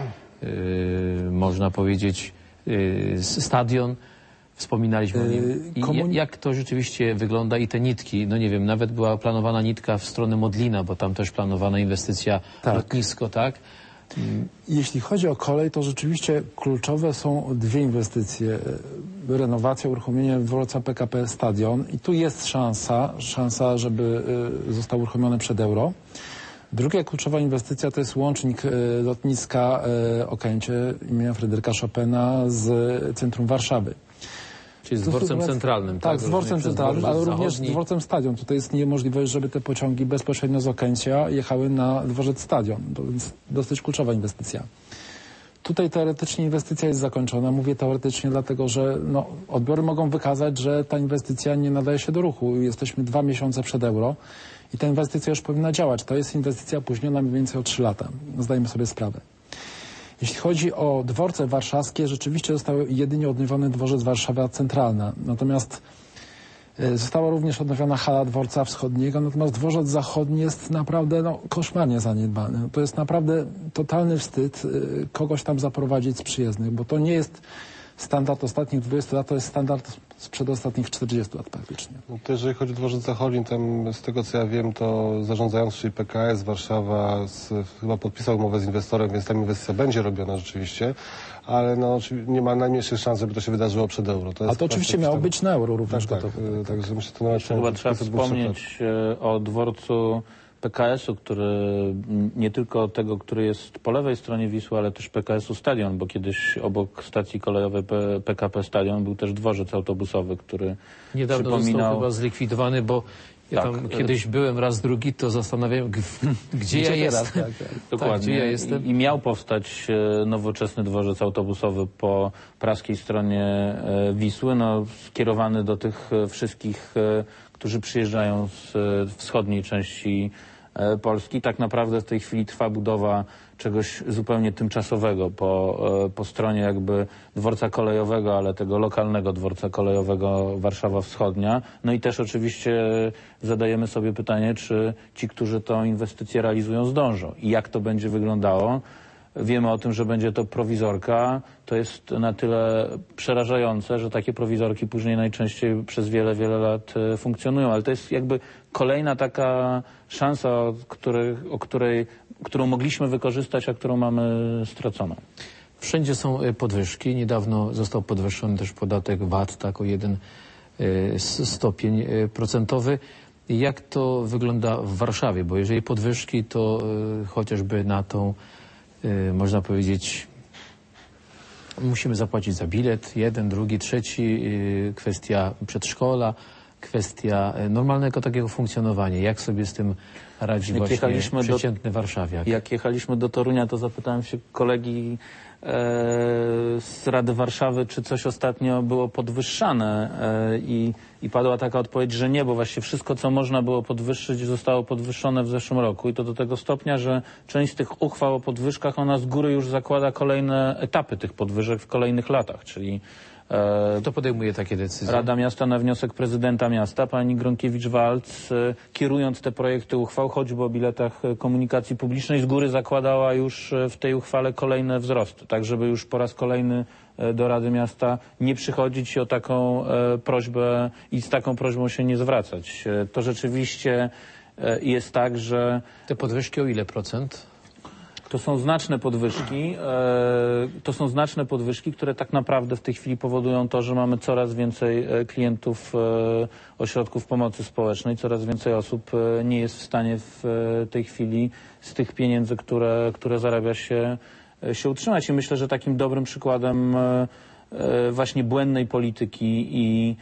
można powiedzieć, stadion, wspominaliśmy o nim. I Komun... jak to rzeczywiście wygląda i te nitki, no nie wiem, nawet była planowana nitka w stronę Modlina, bo tam też planowana inwestycja, tak. Lotnisko, tak? Jeśli chodzi o kolej, to rzeczywiście kluczowe są dwie inwestycje. Renowacja, uruchomienie dworca P K P Stadion i tu jest szansa, szansa, żeby został uruchomiony przed euro. Druga kluczowa inwestycja to jest łącznik lotniska Okęcie imienia Fryderyka Chopina z centrum Warszawy. Czyli z dworcem centralnym. Tak, tak z dworcem centralnym, ale również z dworcem stadion. Tutaj jest niemożliwość, żeby te pociągi bezpośrednio z Okęcia jechały na dworzec stadion. To jest dosyć kluczowa inwestycja. Tutaj teoretycznie inwestycja jest zakończona. Mówię teoretycznie dlatego, że no, odbiory mogą wykazać, że ta inwestycja nie nadaje się do ruchu. Jesteśmy dwa miesiące przed euro i ta inwestycja już powinna działać. To jest inwestycja opóźniona mniej więcej o trzy lata. Zdajemy sobie sprawę. Jeśli chodzi o dworce warszawskie, rzeczywiście został jedynie odnowiony dworzec Warszawa Centralna. Natomiast została również odnowiona hala dworca wschodniego, natomiast dworzec zachodni jest naprawdę no, koszmarnie zaniedbany. To jest naprawdę totalny wstyd kogoś tam zaprowadzić z przyjezdnych, bo to nie jest standard ostatnich dwudziestu lat, to jest standard sprzed ostatnich czterdziestu lat praktycznie. No to jeżeli chodzi o dworzec zachodni, tam z tego co ja wiem, to zarządzający, czyli P K S Warszawa z, chyba podpisał umowę z inwestorem, więc tam inwestycja będzie robiona rzeczywiście, ale no, nie ma najmniejszych szans, żeby to się wydarzyło przed euro. To jest A to oczywiście miało tam być na euro również tak, gotowe. Tak, tak, także myślę, to nawet chyba trzeba wspomnieć o dworcu P K S-u, który nie tylko tego, który jest po lewej stronie Wisły, ale też P K S-u Stadion, bo kiedyś obok stacji kolejowej P K P Stadion był też dworzec autobusowy, który niedawno przypominał... został chyba zlikwidowany, bo ja tak, tam kiedyś byłem raz drugi, to zastanawiałem, gdzie, gdzie ja jestem. Teraz, tak, tak. Dokładnie. Tak, gdzie ja jestem. I, I miał powstać nowoczesny dworzec autobusowy po praskiej stronie Wisły, no, skierowany do tych wszystkich, którzy przyjeżdżają z wschodniej części Polski. Tak naprawdę w tej chwili trwa budowa czegoś zupełnie tymczasowego po, po stronie jakby dworca kolejowego, ale tego lokalnego dworca kolejowego Warszawa Wschodnia. No i też oczywiście zadajemy sobie pytanie, czy ci, którzy tą inwestycję realizują, zdążą i jak to będzie wyglądało. wiemy o tym, że będzie to prowizorka, to jest na tyle przerażające, że takie prowizorki później najczęściej przez wiele, wiele lat funkcjonują. Ale to jest jakby kolejna taka szansa, o której, o której, którą mogliśmy wykorzystać, a którą mamy straconą. Wszędzie są podwyżki. Niedawno został podwyższony też podatek V A T, tak o jeden stopień procentowy. Jak to wygląda w Warszawie? Bo jeżeli podwyżki, to chociażby na tą, można powiedzieć, musimy zapłacić za bilet, jeden, drugi, trzeci, kwestia przedszkola, kwestia normalnego takiego funkcjonowania. Jak sobie z tym radzi jak właśnie przeciętny do, warszawiak? Jak jechaliśmy do Torunia, to zapytałem się kolegi e, z Rady Warszawy, czy coś ostatnio było podwyższane e, i, i padła taka odpowiedź, że nie, bo właściwie wszystko, co można było podwyższyć, zostało podwyższone w zeszłym roku i to do tego stopnia, że część z tych uchwał o podwyżkach, ona z góry już zakłada kolejne etapy tych podwyżek w kolejnych latach, czyli Kto podejmuje takie decyzje? Rada Miasta na wniosek prezydenta miasta, pani Gronkiewicz-Waltz, kierując te projekty uchwał, choćby o biletach komunikacji publicznej, z góry zakładała już w tej uchwale kolejne wzrosty, tak żeby już po raz kolejny do Rady Miasta nie przychodzić o taką prośbę i z taką prośbą się nie zwracać. To rzeczywiście jest tak, że... Te podwyżki o ile procent? To są znaczne podwyżki, to są znaczne podwyżki, które tak naprawdę w tej chwili powodują to, że mamy coraz więcej klientów ośrodków pomocy społecznej, coraz więcej osób nie jest w stanie w tej chwili z tych pieniędzy, które, które zarabia się, się utrzymać. I myślę, że takim dobrym przykładem właśnie błędnej polityki i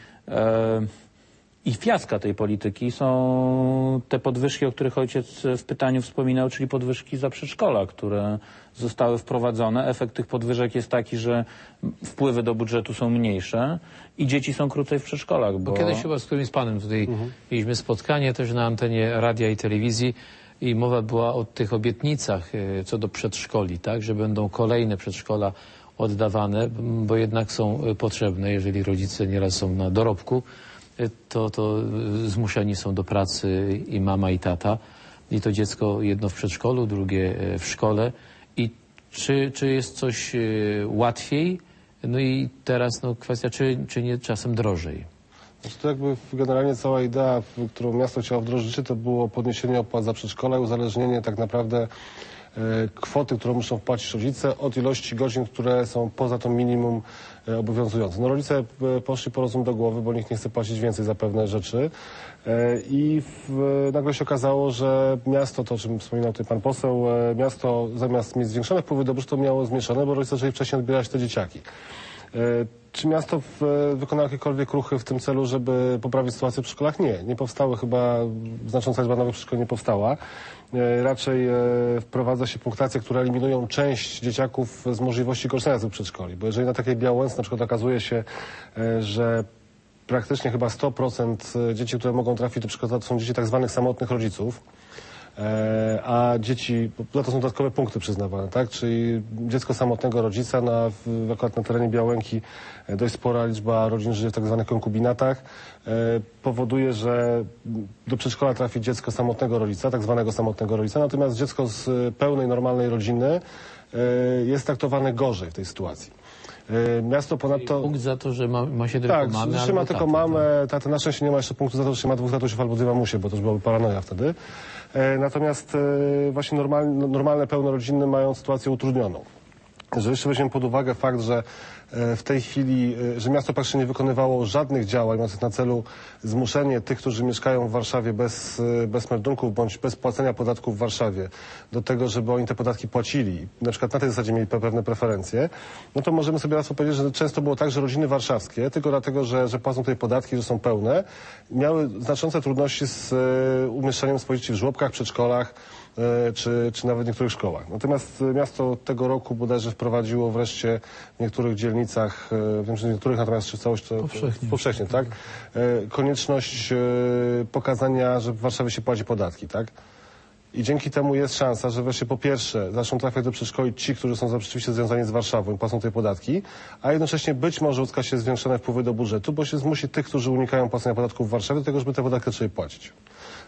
I fiaska tej polityki są te podwyżki, o których ojciec w pytaniu wspominał, czyli podwyżki za przedszkola, które zostały wprowadzone. Efekt tych podwyżek jest taki, że wpływy do budżetu są mniejsze i dzieci są krócej w przedszkolach. Bo... bo kiedyś chyba z którymś z panem tutaj mhm. mieliśmy spotkanie też na antenie radia i telewizji i mowa była o tych obietnicach co do przedszkoli, tak, że będą kolejne przedszkola oddawane, bo jednak są potrzebne, jeżeli rodzice nieraz są na dorobku. To, to zmuszeni są do pracy i mama, i tata. I to dziecko jedno w przedszkolu, drugie w szkole. I czy, czy jest coś łatwiej? No i teraz no, kwestia, czy, czy nie czasem drożej? Znaczy to jakby generalnie cała idea, którą miasto chciało wdrożyć, to było podniesienie opłat za przedszkole, uzależnienie tak naprawdę kwoty, którą muszą wpłacić rodzice od ilości godzin, które są poza to minimum obowiązujące. No rodzice poszli po rozum do głowy, bo nikt nie chce płacić więcej za pewne rzeczy i w, nagle się okazało, że miasto, to o czym wspominał tutaj pan poseł, miasto zamiast mieć zwiększone wpływy do budżetu miało zmniejszone, bo rodzice zaczęli wcześniej odbierać te dzieciaki. Czy miasto wykonało jakiekolwiek ruchy w tym celu, żeby poprawić sytuację w szkołach? Nie. Nie powstały chyba, znacząca liczba nowych przedszkoli nie powstała. Raczej wprowadza się punktacje, które eliminują część dzieciaków z możliwości korzystania z tych przedszkoli. Bo jeżeli na takiej Białęce na przykład okazuje się, że praktycznie chyba sto procent dzieci, które mogą trafić do przedszkola, to są dzieci tak zwanych samotnych rodziców, a dzieci, za to są dodatkowe punkty przyznawane, tak? Czyli dziecko samotnego rodzica, na, akurat na terenie Białęki dość spora liczba rodzin żyje w tak zwanych konkubinatach, powoduje, że do przedszkola trafi dziecko samotnego rodzica, tak zwanego samotnego rodzica, natomiast dziecko z pełnej, normalnej rodziny jest traktowane gorzej w tej sytuacji. Miasto ponadto... Punkt za to, że ma, ma się tylko tak, mamę że się ma tylko tatę, mamę, tatę. Na szczęście nie ma jeszcze punktu za to, że się ma dwóch tatusiów albo dwie mamusie, bo to już byłaby paranoja wtedy. Natomiast właśnie normalne, normalne pełnorodzinne mają sytuację utrudnioną. Że jeszcze weźmiemy pod uwagę fakt, że w tej chwili, że miasto praktycznie nie wykonywało żadnych działań mających na celu zmuszenie tych, którzy mieszkają w Warszawie bez, bez meldunków bądź bez płacenia podatków w Warszawie do tego, żeby oni te podatki płacili, na przykład na tej zasadzie mieli pewne preferencje, no to możemy sobie łatwo powiedzieć, że często było tak, że rodziny warszawskie, tylko dlatego, że, że płacą tutaj podatki, że są pełne, miały znaczące trudności z umieszczaniem swoich dzieci w żłobkach, przedszkolach, Czy, czy nawet w niektórych szkołach. Natomiast miasto tego roku bodajże wprowadziło wreszcie w niektórych dzielnicach, wiem, że w niektórych, natomiast czy całość to powszechnie, powszechnie tak? Konieczność pokazania, że w Warszawie się płaci podatki, tak? I dzięki temu jest szansa, że wreszcie po pierwsze zaczną trafiać do przedszkoli ci, którzy są rzeczywiście związani z Warszawą i płacą te podatki, a jednocześnie być może uzyska się zwiększone wpływy do budżetu, bo się zmusi tych, którzy unikają płacenia podatków w Warszawie, do tego, żeby te podatki zaczęli płacić.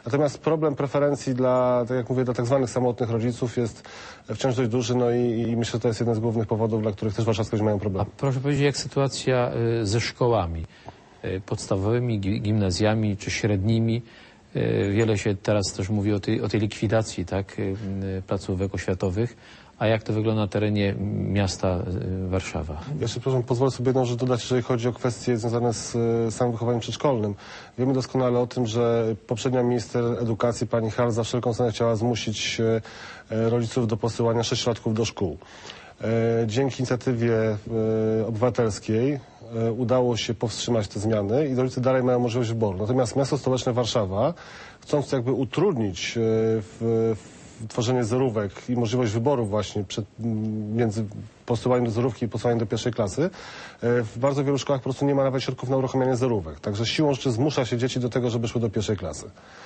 Natomiast problem preferencji dla, tak jak mówię, dla tak zwanych samotnych rodziców jest wciąż dość duży, no i, i myślę, że to jest jeden z głównych powodów, dla których też warszawskie mają A problemy. proszę powiedzieć, jak sytuacja y, ze szkołami y, podstawowymi, gi- gimnazjami czy średnimi? Y, Wiele się teraz też mówi o tej, o tej likwidacji, tak, y, y, placówek oświatowych. A jak to wygląda na terenie miasta y, Warszawa? Jeszcze, przepraszam, pozwolę sobie jedną rzecz dodać, jeżeli chodzi o kwestie związane z e, samym wychowaniem przedszkolnym. Wiemy doskonale o tym, że poprzednia minister edukacji, pani Hall, za wszelką cenę chciała zmusić e, rodziców do posyłania sześciolatków do szkół. E, Dzięki inicjatywie e, obywatelskiej e, udało się powstrzymać te zmiany i rodzice dalej mają możliwość wyboru. Natomiast miasto stołeczne Warszawa, chcąc jakby utrudnić e, w, w tworzenie zerówek i możliwość wyboru właśnie przed, między posyłaniem do zerówki i posyłaniem do pierwszej klasy, w bardzo wielu szkołach po prostu nie ma nawet środków na uruchamianie zerówek. Także siłą rzeczy zmusza się dzieci do tego, żeby szły do pierwszej klasy.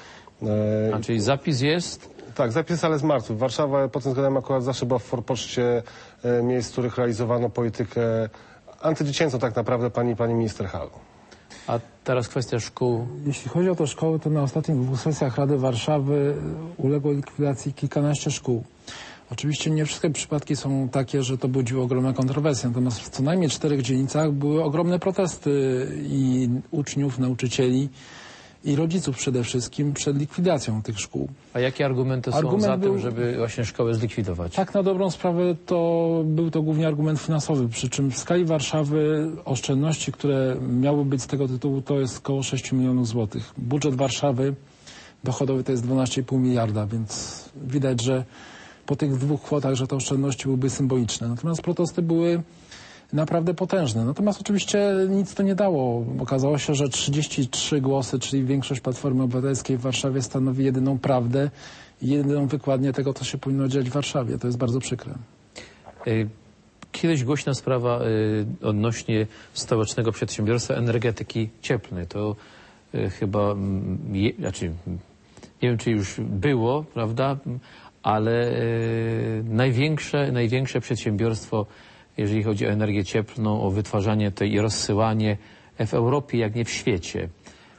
A czyli zapis jest? Tak, zapis ale z martwy. Warszawa pod tym względem akurat zawsze była w forpoczcie miejsc, w których realizowano politykę antydziecięcą tak naprawdę pani, pani minister Hall. A teraz kwestia szkół. Jeśli chodzi o te szkoły, to na ostatnich dwóch sesjach Rady Warszawy uległo likwidacji kilkanaście szkół. Oczywiście nie wszystkie przypadki są takie, że to budziło ogromne kontrowersje, natomiast w co najmniej czterech dzielnicach były ogromne protesty i uczniów, nauczycieli i rodziców przede wszystkim przed likwidacją tych szkół. A jakie argumenty są Argument za był- tym, żeby właśnie szkołę zlikwidować? Tak na dobrą sprawę to był to głównie argument finansowy, przy czym w skali Warszawy oszczędności, które miały być z tego tytułu, to jest około sześć milionów złotych. Budżet Warszawy dochodowy to jest dwanaście i pół miliarda, więc widać, że po tych dwóch kwotach, że te oszczędności byłyby symboliczne. Natomiast protesty były naprawdę potężne. Natomiast oczywiście nic to nie dało. Okazało się, że trzydzieści trzy głosy, czyli większość Platformy Obywatelskiej w Warszawie stanowi jedyną prawdę i jedyną wykładnię tego, co się powinno dziać w Warszawie. To jest bardzo przykre. Y, Kiedyś głośna sprawa y, odnośnie stołecznego przedsiębiorstwa energetyki cieplnej. To y, chyba, mm, je, znaczy, nie wiem czy już było, prawda, ale y, największe, największe przedsiębiorstwo, jeżeli chodzi o energię cieplną, o wytwarzanie tej i rozsyłanie w Europie, jak nie w świecie.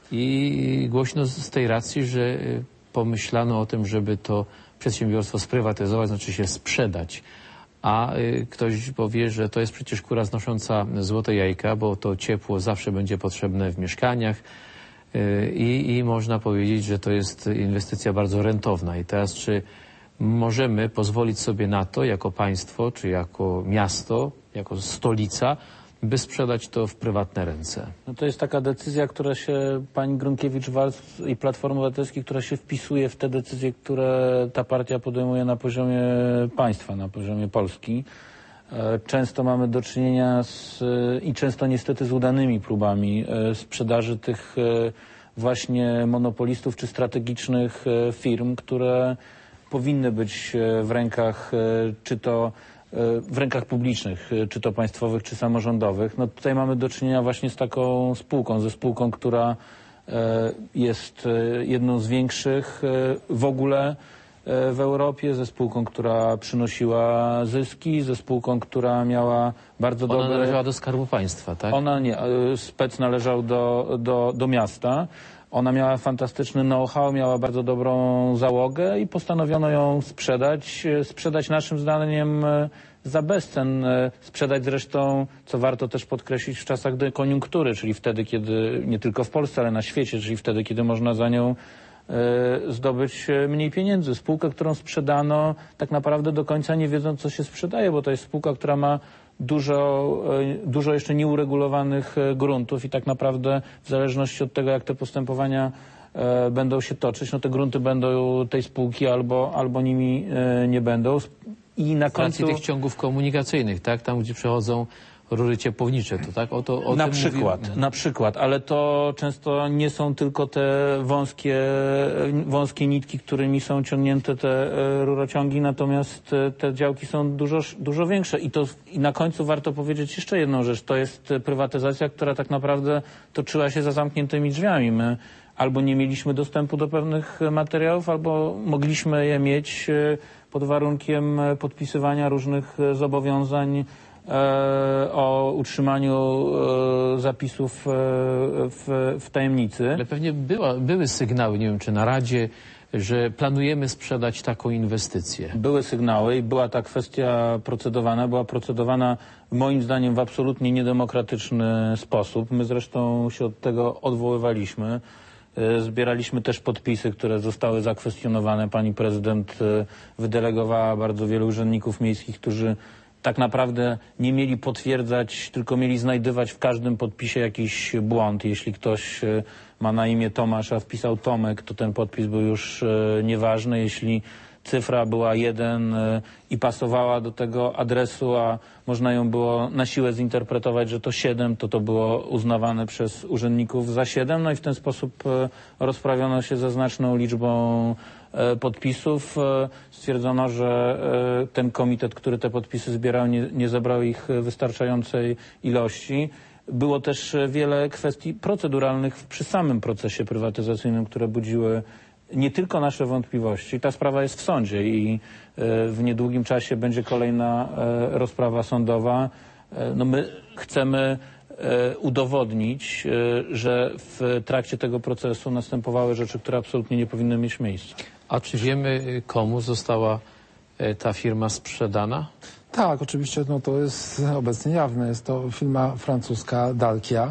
I głośno z tej racji, że y, pomyślano o tym, żeby to przedsiębiorstwo sprywatyzować, znaczy się sprzedać. A y, ktoś powie, że to jest przecież kura znosząca złote jajka, bo to ciepło zawsze będzie potrzebne w mieszkaniach y, i, i można powiedzieć, że to jest inwestycja bardzo rentowna. I teraz czy możemy pozwolić sobie na to jako państwo, czy jako miasto, jako stolica, by sprzedać to w prywatne ręce? No to jest taka decyzja, która się, pani Gronkiewicz-Waltz i Platformy Obywatelskiej, która się wpisuje w te decyzje, które ta partia podejmuje na poziomie państwa, na poziomie Polski. E, Często mamy do czynienia z, i często niestety z udanymi próbami e, sprzedaży tych e, właśnie monopolistów czy strategicznych e, firm, które powinny być e, w rękach e, czy to w rękach publicznych, czy to państwowych, czy samorządowych. No tutaj mamy do czynienia właśnie z taką spółką, ze spółką, która jest jedną z większych w ogóle w Europie, ze spółką, która przynosiła zyski, ze spółką, która miała bardzo Ona dobre... należała do Skarbu Państwa, tak? Ona nie, spec należał do, do, do miasta. Ona miała fantastyczny know-how, miała bardzo dobrą załogę i postanowiono ją sprzedać. Sprzedać naszym zdaniem za bezcen. Sprzedać zresztą, co warto też podkreślić, w czasach dekoniunktury, czyli wtedy, kiedy, nie tylko w Polsce, ale na świecie, czyli wtedy, kiedy można za nią zdobyć mniej pieniędzy. Spółkę, którą sprzedano tak naprawdę do końca nie wiedząc, co się sprzedaje, bo to jest spółka, która ma dużo, dużo jeszcze nieuregulowanych gruntów i tak naprawdę w zależności od tego, jak te postępowania e, będą się toczyć, no te grunty będą tej spółki albo, albo nimi e, nie będą. I na Z racji końcu... tych ciągów komunikacyjnych, tak? Tam, gdzie przechodzą rury ciepłownicze, to tak? O to, o na tym przykład, mówimy. na przykład, ale to często nie są tylko te wąskie, wąskie nitki, którymi są ciągnięte te rurociągi, natomiast te działki są dużo, dużo większe. I to i na końcu warto powiedzieć jeszcze jedną rzecz. To jest prywatyzacja, która tak naprawdę toczyła się za zamkniętymi drzwiami. My albo nie mieliśmy dostępu do pewnych materiałów, albo mogliśmy je mieć pod warunkiem podpisywania różnych zobowiązań o utrzymaniu zapisów w, w tajemnicy. Ale pewnie była, były sygnały, nie wiem czy na Radzie, że planujemy sprzedać taką inwestycję. Były sygnały i była ta kwestia procedowana. Była procedowana moim zdaniem w absolutnie niedemokratyczny sposób. My zresztą się od tego odwoływaliśmy. Zbieraliśmy też podpisy, które zostały zakwestionowane. Pani prezydent wydelegowała bardzo wielu urzędników miejskich, którzy tak naprawdę nie mieli potwierdzać, tylko mieli znajdywać w każdym podpisie jakiś błąd. Jeśli ktoś ma na imię Tomasz, a wpisał Tomek, to ten podpis był już nieważny. Jeśli cyfra była jeden i pasowała do tego adresu, a można ją było na siłę zinterpretować, że to siedem, to to było uznawane przez urzędników za siedem. No i w ten sposób rozprawiono się ze znaczną liczbą podpisów. Stwierdzono, że ten komitet, który te podpisy zbierał, nie, nie zebrał ich wystarczającej ilości. Było też wiele kwestii proceduralnych przy samym procesie prywatyzacyjnym, które budziły nie tylko nasze wątpliwości. Ta sprawa jest w sądzie i w niedługim czasie będzie kolejna rozprawa sądowa. No my chcemy udowodnić, że w trakcie tego procesu następowały rzeczy, które absolutnie nie powinny mieć miejsca. A czy wiemy, komu została ta firma sprzedana? Tak, oczywiście, no to jest obecnie jawne. Jest to firma francuska Dalkia.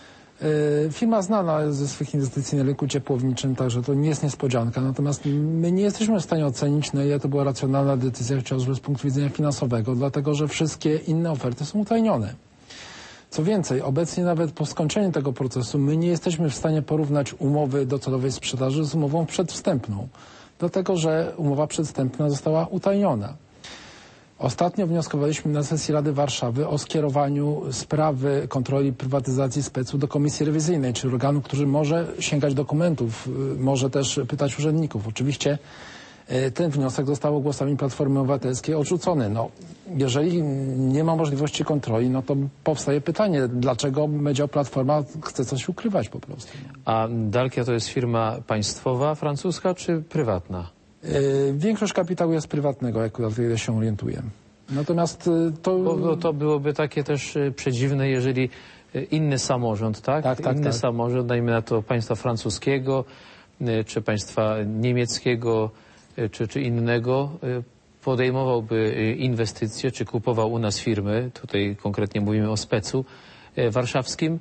Yy, firma znana ze swych inwestycji na rynku ciepłowniczym, także to nie jest niespodzianka. Natomiast my nie jesteśmy w stanie ocenić, na ile to była racjonalna decyzja, chociażby z punktu widzenia finansowego, dlatego że wszystkie inne oferty są utajnione. Co więcej, obecnie nawet po skończeniu tego procesu my nie jesteśmy w stanie porównać umowy docelowej sprzedaży z umową przedwstępną, dlatego że umowa przedwstępna została utajniona. Ostatnio wnioskowaliśmy na sesji Rady Warszawy o skierowaniu sprawy kontroli prywatyzacji specu do Komisji Rewizyjnej, czyli organu, który może sięgać dokumentów, może też pytać urzędników. Oczywiście ten wniosek został głosami Platformy Obywatelskiej odrzucony. No, jeżeli nie ma możliwości kontroli, no to powstaje pytanie, dlaczego będzie Platforma chce coś ukrywać po prostu. A Dalkia to jest firma państwowa, francuska czy prywatna? Większość kapitału jest prywatnego, jak o ile się orientuję. Natomiast to... Bo, bo to byłoby takie też przedziwne, jeżeli inny samorząd, tak? Tak, tak, inny tak. samorząd, dajmy na to państwa francuskiego, czy państwa niemieckiego, czy, czy innego, podejmowałby inwestycje, czy kupował u nas firmy, tutaj konkretnie mówimy o specu warszawskim,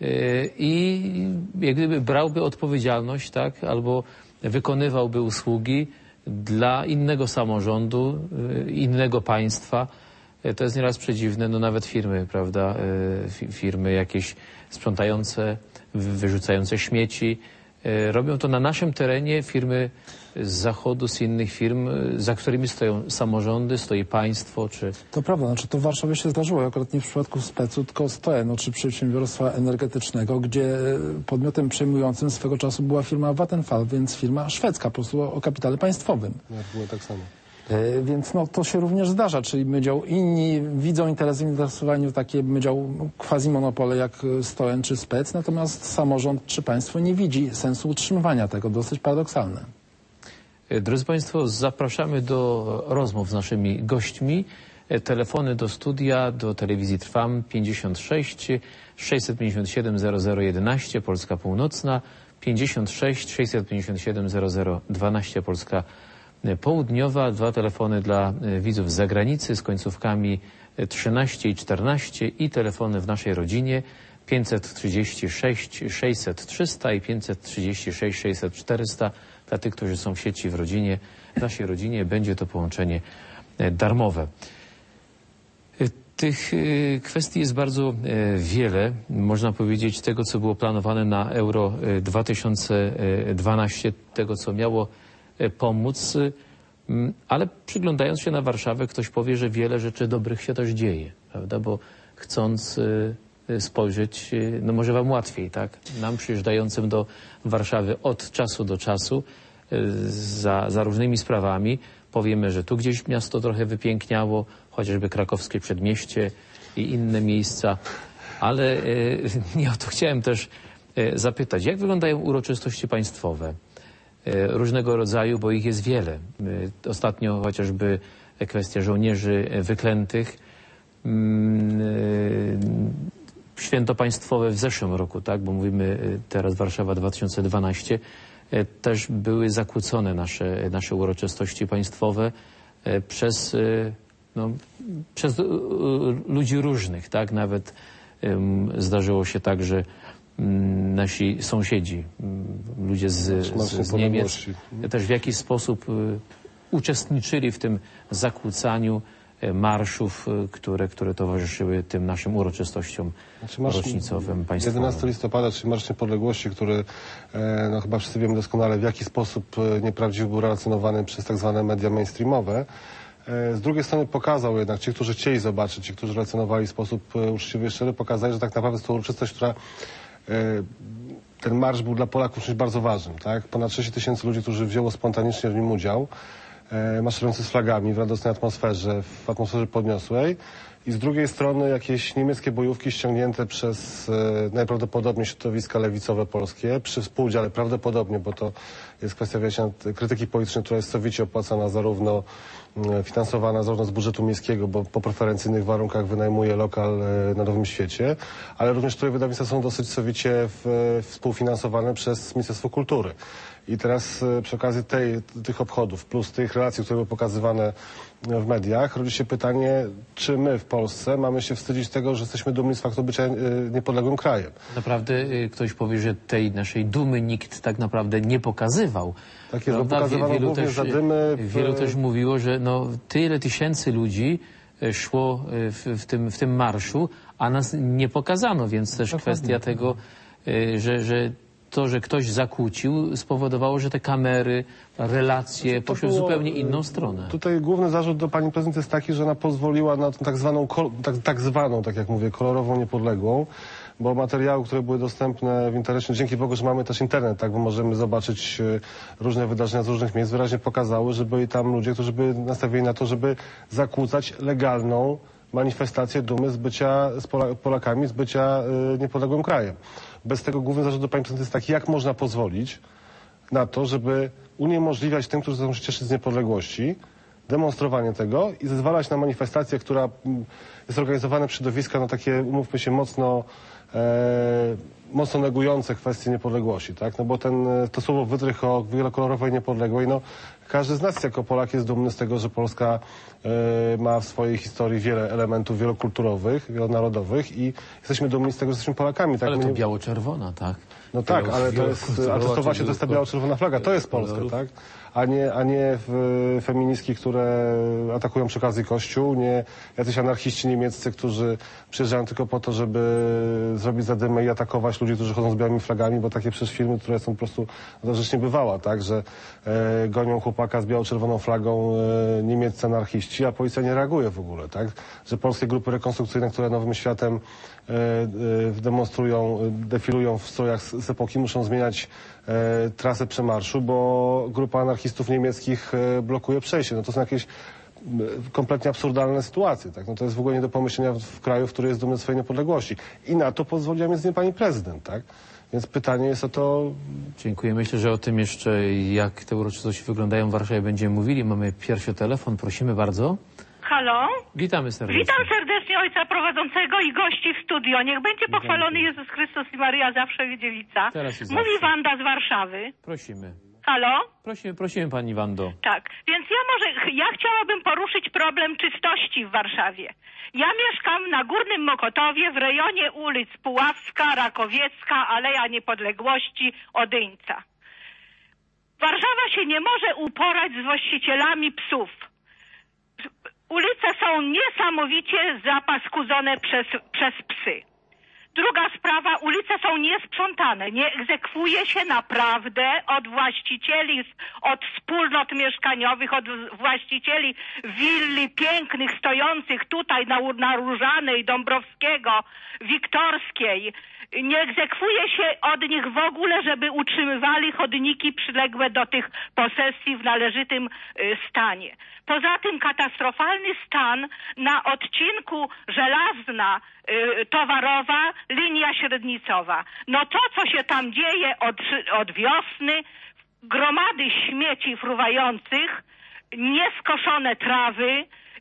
i jak gdyby brałby odpowiedzialność, tak? Albo wykonywałby usługi dla innego samorządu, innego państwa. To jest nieraz przedziwne, no nawet firmy, prawda, firmy jakieś sprzątające, wyrzucające śmieci. Robią to na naszym terenie firmy z zachodu, z innych firm, za którymi stoją samorządy, stoi państwo, czy... To prawda, znaczy to w Warszawie się zdarzyło, akurat nie w przypadku specu, tylko Stoeno, czy przedsiębiorstwa energetycznego, gdzie podmiotem przejmującym swego czasu była firma Vattenfall, więc firma szwedzka, po prostu o kapitale państwowym. Jak było tak samo. E, więc no, to się również zdarza, czyli mydział inni widzą interes w inwestowaniu w takie mydział quasi-monopole jak Stoen czy Spec, natomiast samorząd czy państwo nie widzi sensu utrzymywania tego, dosyć paradoksalne. Drodzy Państwo, zapraszamy do rozmów z naszymi gośćmi. Telefony do studia, do telewizji Trwam pięćdziesiąt sześć sześćset pięćdziesiąt siedem zero zero jedenaście Polska Północna, pięćdziesiąt sześć sześćset pięćdziesiąt siedem zero zero dwanaście Polska Południowa. Dwa telefony dla widzów z zagranicy z końcówkami trzynaście i czternaście i telefony w naszej rodzinie pięćset trzydzieści sześć sześćset trzysta i pięćset trzydzieści sześć sześćset czterysta. Dla tych, którzy są w sieci w rodzinie, w naszej rodzinie będzie to połączenie darmowe. Tych kwestii jest bardzo wiele. Można powiedzieć tego, co było planowane na Euro dwa tysiące dwanaście, tego, co miało pomóc, ale przyglądając się na Warszawę, ktoś powie, że wiele rzeczy dobrych się też dzieje, prawda? Bo chcąc spojrzeć, no może wam łatwiej, tak? Nam przyjeżdżającym do Warszawy od czasu do czasu za, za różnymi sprawami powiemy, że tu gdzieś miasto trochę wypiękniało, chociażby krakowskie przedmieście i inne miejsca, ale nie o to chciałem też zapytać. Jak wyglądają uroczystości państwowe? Różnego rodzaju, bo ich jest wiele. Ostatnio chociażby kwestia żołnierzy wyklętych. Święto państwowe w zeszłym roku, tak, bo mówimy teraz Warszawa dwa tysiące dwanaście, też były zakłócone nasze, nasze uroczystości państwowe przez, no, przez ludzi różnych, tak, nawet zdarzyło się tak, że nasi sąsiedzi, ludzie z, z, z Niemiec, też w jakiś sposób uczestniczyli w tym zakłócaniu marszów, które, które towarzyszyły tym naszym uroczystościom znaczy rocznicowym państwowym. jedenastego listopada, czyli Marsz Niepodległości, który no, chyba wszyscy wiemy doskonale, w jaki sposób nieprawdziwie był relacjonowany przez tak zwane media mainstreamowe. Z drugiej strony pokazał jednak, ci, którzy chcieli zobaczyć, ci, którzy relacjonowali w sposób uczciwy i szczery, pokazali, że tak naprawdę jest to uroczystość, która ten marsz był dla Polaków czymś bardzo ważnym. Tak? Ponad trzydzieści tysięcy ludzi, którzy wzięło spontanicznie w nim udział, maszerujący z flagami w radosnej atmosferze, w atmosferze podniosłej. I z drugiej strony jakieś niemieckie bojówki ściągnięte przez e, najprawdopodobniej środowiska lewicowe polskie, przy współudziale prawdopodobnie, bo to jest kwestia wyjaśnienia krytyki politycznej, która jest sowicie opłacana zarówno, e, finansowana zarówno z budżetu miejskiego, bo po preferencyjnych warunkach wynajmuje lokal e, na Nowym Świecie, ale również które wydawnictwa są dosyć sowicie w, współfinansowane przez Ministerstwo Kultury. I teraz e, przy okazji tej, tych obchodów plus tych relacji, które były pokazywane w mediach, rodzi się pytanie, czy my w Polsce mamy się wstydzić tego, że jesteśmy dumni z faktu bycia e, niepodległym krajem. Naprawdę e, ktoś powie, że tej naszej dumy nikt tak naprawdę nie pokazywał. Tak jest, bo pokazywano wielu głównie też, zadymy. W... Wielu też mówiło, że no, tyle tysięcy ludzi szło w, w, tym, w tym marszu, a nas nie pokazano, więc też Dokładnie. kwestia tego, że, że to, że ktoś zakłócił, spowodowało, że te kamery, relacje To poszły w było, zupełnie inną stronę. Tutaj główny zarzut do pani prezydent jest taki, że ona pozwoliła na tą tak zwaną, tak, tak zwaną, tak jak mówię, kolorową niepodległą, bo materiały, które były dostępne w internecie, dzięki Bogu, że mamy też internet, tak, bo możemy zobaczyć różne wydarzenia z różnych miejsc, wyraźnie pokazały, że byli tam ludzie, którzy byli nastawieni na to, żeby zakłócać legalną manifestację dumy z bycia z Pola Polakami, z bycia y, niepodległym krajem. Bez tego główny zarzut do pani prezydent jest taki, jak można pozwolić na to, żeby uniemożliwiać tym, którzy chcą się cieszyć z niepodległości, demonstrowanie tego i zezwalać na manifestację, która jest organizowana przez środowiska, no takie, umówmy się, mocno, e, mocno negujące kwestie niepodległości, tak? No bo ten, to słowo wytrych o wielokolorowej niepodległej, no każdy z nas jako Polak jest dumny z tego, że Polska e, ma w swojej historii wiele elementów wielokulturowych, wielonarodowych i jesteśmy dumni z tego, że jesteśmy Polakami. Tak? Ale to My... biało-czerwona, tak? No tak, ale to jest, a to właśnie to jest ta biało-czerwona flaga, to jest Polska, tak? A nie, a nie w, feministki, które atakują przy okazji Kościół, nie jacyś anarchiści niemieccy, którzy przyjeżdżają tylko po to, żeby zrobić zadymę i atakować ludzi, którzy chodzą z białymi flagami, bo takie przecież filmy, które są po prostu, to rzecz nie bywała, tak? Że e, gonią chłopaka z biało-czerwoną flagą e, niemieccy anarchiści, a policja nie reaguje w ogóle, tak? Że polskie grupy rekonstrukcyjne, które Nowym Światem e, e, demonstrują, defilują w strojach z epoki, muszą zmieniać e, trasę przemarszu, bo grupa anarchistów niemieckich e, blokuje przejście. No to są jakieś kompletnie absurdalne sytuacje, tak? No to jest w ogóle nie do pomyślenia w, w kraju, który jest dumny z swojej niepodległości. I na to pozwoliła między innymi pani prezydent, tak? Więc pytanie jest o to... Dziękuję. Myślę, że o tym jeszcze, jak te uroczystości wyglądają w Warszawie, będziemy mówili. Mamy pierwszy telefon. Prosimy bardzo. Halo? Witamy serdecznie. Witam serdecznie ojca prowadzącego i gości w studio. Niech będzie pochwalony Jezus Chrystus i Maryja zawsze i dziewica. Teraz i zawsze. Mówi Wanda z Warszawy. Prosimy. Halo? Prosimy, prosimy pani Wando. Tak, więc ja może, ja chciałabym poruszyć problem czystości w Warszawie. Ja mieszkam na Górnym Mokotowie w rejonie ulic Puławska, Rakowiecka, Aleja Niepodległości, Odyńca. Warszawa się nie może uporać z właścicielami psów. Ulice są niesamowicie zapaskudzone przez, przez psy. Druga sprawa, ulice są niesprzątane. Nie egzekwuje się naprawdę od właścicieli, od wspólnot mieszkaniowych, od właścicieli willi pięknych stojących tutaj na, na Różanej, Dąbrowskiego, Wiktorskiej. Nie egzekwuje się od nich w ogóle, żeby utrzymywali chodniki przyległe do tych posesji w należytym y, stanie. Poza tym katastrofalny stan na odcinku Żelazna y, Towarowa, linia średnicowa. No to, co się tam dzieje od, od wiosny, gromady śmieci fruwających, nieskoszone trawy,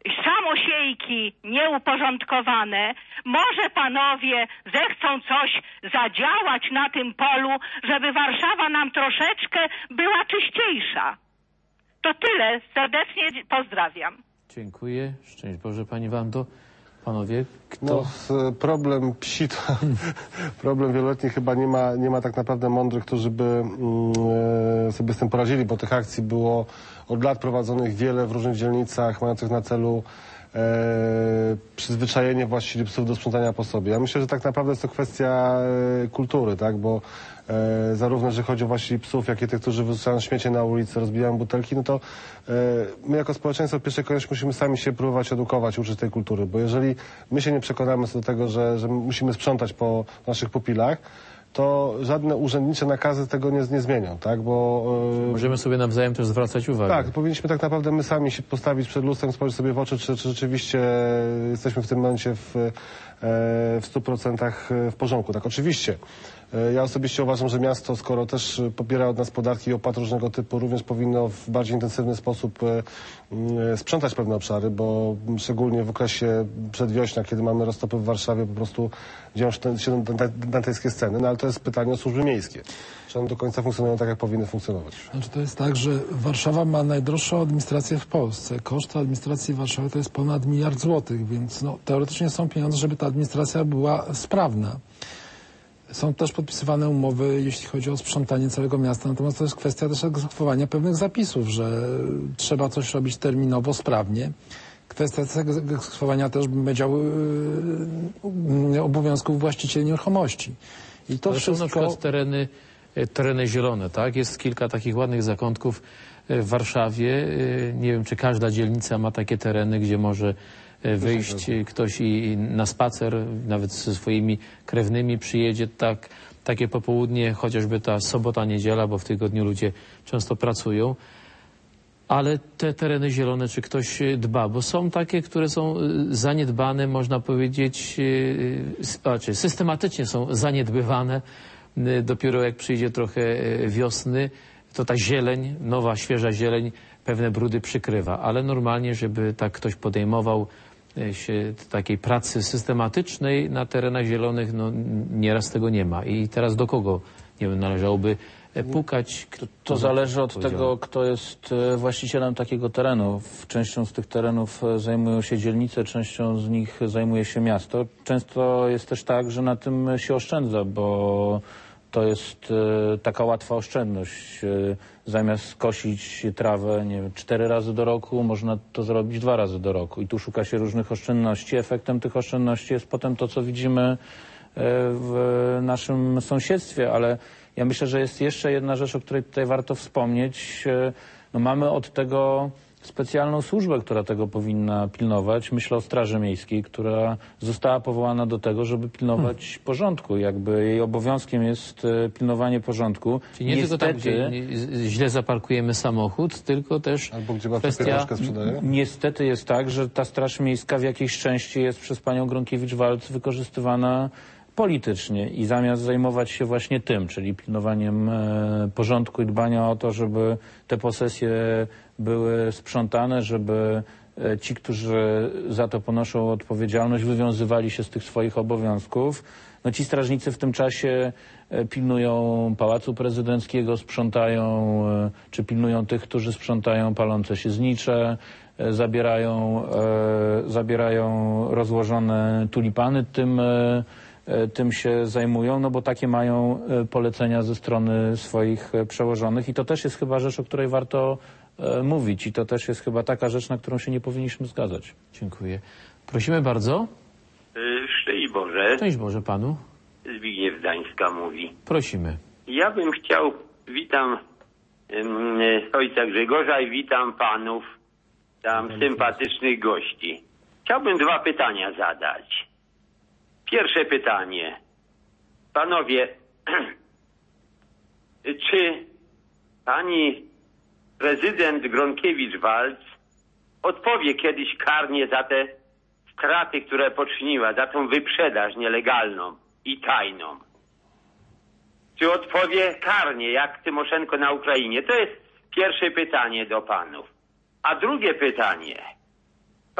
samosiejki nieuporządkowane. Może panowie zechcą coś zadziałać na tym polu, żeby Warszawa nam troszeczkę była czyściejsza. To tyle. Serdecznie pozdrawiam. Dziękuję. Szczęść Boże, pani Wando. Panowie, kto... No, problem psi to problem wieloletni, chyba nie ma, nie ma tak naprawdę mądrych, którzy by mm, sobie z tym poradzili, bo tych akcji było od lat prowadzonych wiele w różnych dzielnicach, mających na celu e, przyzwyczajenie właścicieli psów do sprzątania po sobie. Ja myślę, że tak naprawdę jest to kwestia e, kultury, tak, bo e, zarówno jeżeli chodzi o właścicieli psów, jak i tych, którzy wyrzucają śmiecie na ulicę, rozbijają butelki, no to e, my jako społeczeństwo w pierwszej kolejności musimy sami się próbować edukować, uczyć tej kultury, bo jeżeli my się nie przekonamy co do tego, że, że musimy sprzątać po naszych pupilach, to żadne urzędnicze nakazy tego nie, nie zmienią, tak, bo... E, Możemy sobie nawzajem też zwracać uwagę. Tak, powinniśmy tak naprawdę my sami się postawić przed lustrem, spojrzeć sobie w oczy, czy, czy rzeczywiście jesteśmy w tym momencie w, e, w stu procentach w porządku. Tak, oczywiście. Ja osobiście uważam, że miasto, skoro też pobiera od nas podatki i opłat różnego typu, również powinno w bardziej intensywny sposób e, sprzątać pewne obszary, bo szczególnie w okresie przedwiośnia, kiedy mamy roztopy w Warszawie, po prostu dzieją się dantejskie sceny, no ale to jest pytanie o służby miejskie. Czy one do końca funkcjonują tak, jak powinny funkcjonować? Znaczy, to jest tak, że Warszawa ma najdroższą administrację w Polsce. Koszt administracji Warszawy to jest ponad miliard złotych, więc no, teoretycznie są pieniądze, żeby ta administracja była sprawna. Są też podpisywane umowy, jeśli chodzi o sprzątanie całego miasta, natomiast to jest kwestia też egzekwowania pewnych zapisów, że trzeba coś robić terminowo, sprawnie. Kwestia egzekwowania też będzie obowiązków właścicieli nieruchomości. I to, to wszystko... są na przykład tereny, tereny zielone, tak? Jest kilka takich ładnych zakątków w Warszawie. Nie wiem, czy każda dzielnica ma takie tereny, gdzie może wyjść ktoś i na spacer, nawet ze swoimi krewnymi przyjedzie, tak, takie popołudnie, chociażby ta sobota, niedziela, bo w tygodniu ludzie często pracują. Ale te tereny zielone, czy ktoś dba? Bo są takie, które są zaniedbane, można powiedzieć, znaczy systematycznie są zaniedbywane. Dopiero jak przyjdzie trochę wiosny, to ta zieleń, nowa, świeża zieleń, pewne brudy przykrywa. Ale normalnie, żeby tak ktoś podejmował się takiej pracy systematycznej na terenach zielonych, no nieraz tego nie ma. I teraz do kogo, nie wiem, należałoby pukać? To, to zależy od tego, kto jest właścicielem takiego terenu. Częścią z tych terenów zajmują się dzielnice, częścią z nich zajmuje się miasto. Często jest też tak, że na tym się oszczędza, bo to jest taka łatwa oszczędność. Zamiast kosić trawę, nie wiem, cztery razy do roku, można to zrobić dwa razy do roku. I tu szuka się różnych oszczędności. Efektem tych oszczędności jest potem to, co widzimy w naszym sąsiedztwie, ale ja myślę, że jest jeszcze jedna rzecz, o której tutaj warto wspomnieć. No, mamy od tego specjalną służbę, która tego powinna pilnować. Myślę o Straży Miejskiej, która została powołana do tego, żeby pilnować hmm. porządku. Jakby jej obowiązkiem jest pilnowanie porządku. Czyli nie niestety, tylko tam, gdzie źle zaparkujemy samochód, tylko też albo gdzie kwestia... sprzedaje. Niestety jest tak, że ta Straż Miejska w jakiejś części jest przez panią Gronkiewicz-Waltz wykorzystywana politycznie i zamiast zajmować się właśnie tym, czyli pilnowaniem e, porządku i dbania o to, żeby te posesje były sprzątane, żeby e, ci, którzy za to ponoszą odpowiedzialność, wywiązywali się z tych swoich obowiązków. No ci strażnicy w tym czasie e, pilnują Pałacu Prezydenckiego, sprzątają, e, czy pilnują tych, którzy sprzątają palące się znicze, e, zabierają, e, zabierają rozłożone tulipany tym e, tym się zajmują, no bo takie mają polecenia ze strony swoich przełożonych i to też jest chyba rzecz, o której warto mówić i to też jest chyba taka rzecz, na którą się nie powinniśmy zgadzać. Dziękuję. Prosimy bardzo. Szczęść Boże. Szczęść Boże panu. Zbigniew Gdańska mówi. Prosimy. Ja bym chciał, witam um, ojca Grzegorza i witam panów, tam sympatycznych gości. Chciałbym dwa pytania zadać. Pierwsze pytanie. Panowie, czy pani prezydent Gronkiewicz-Waltz odpowie kiedyś karnie za te straty, które poczyniła, za tą wyprzedaż nielegalną i tajną? Czy odpowie karnie, jak Tymoszenko na Ukrainie? To jest pierwsze pytanie do panów. A drugie pytanie.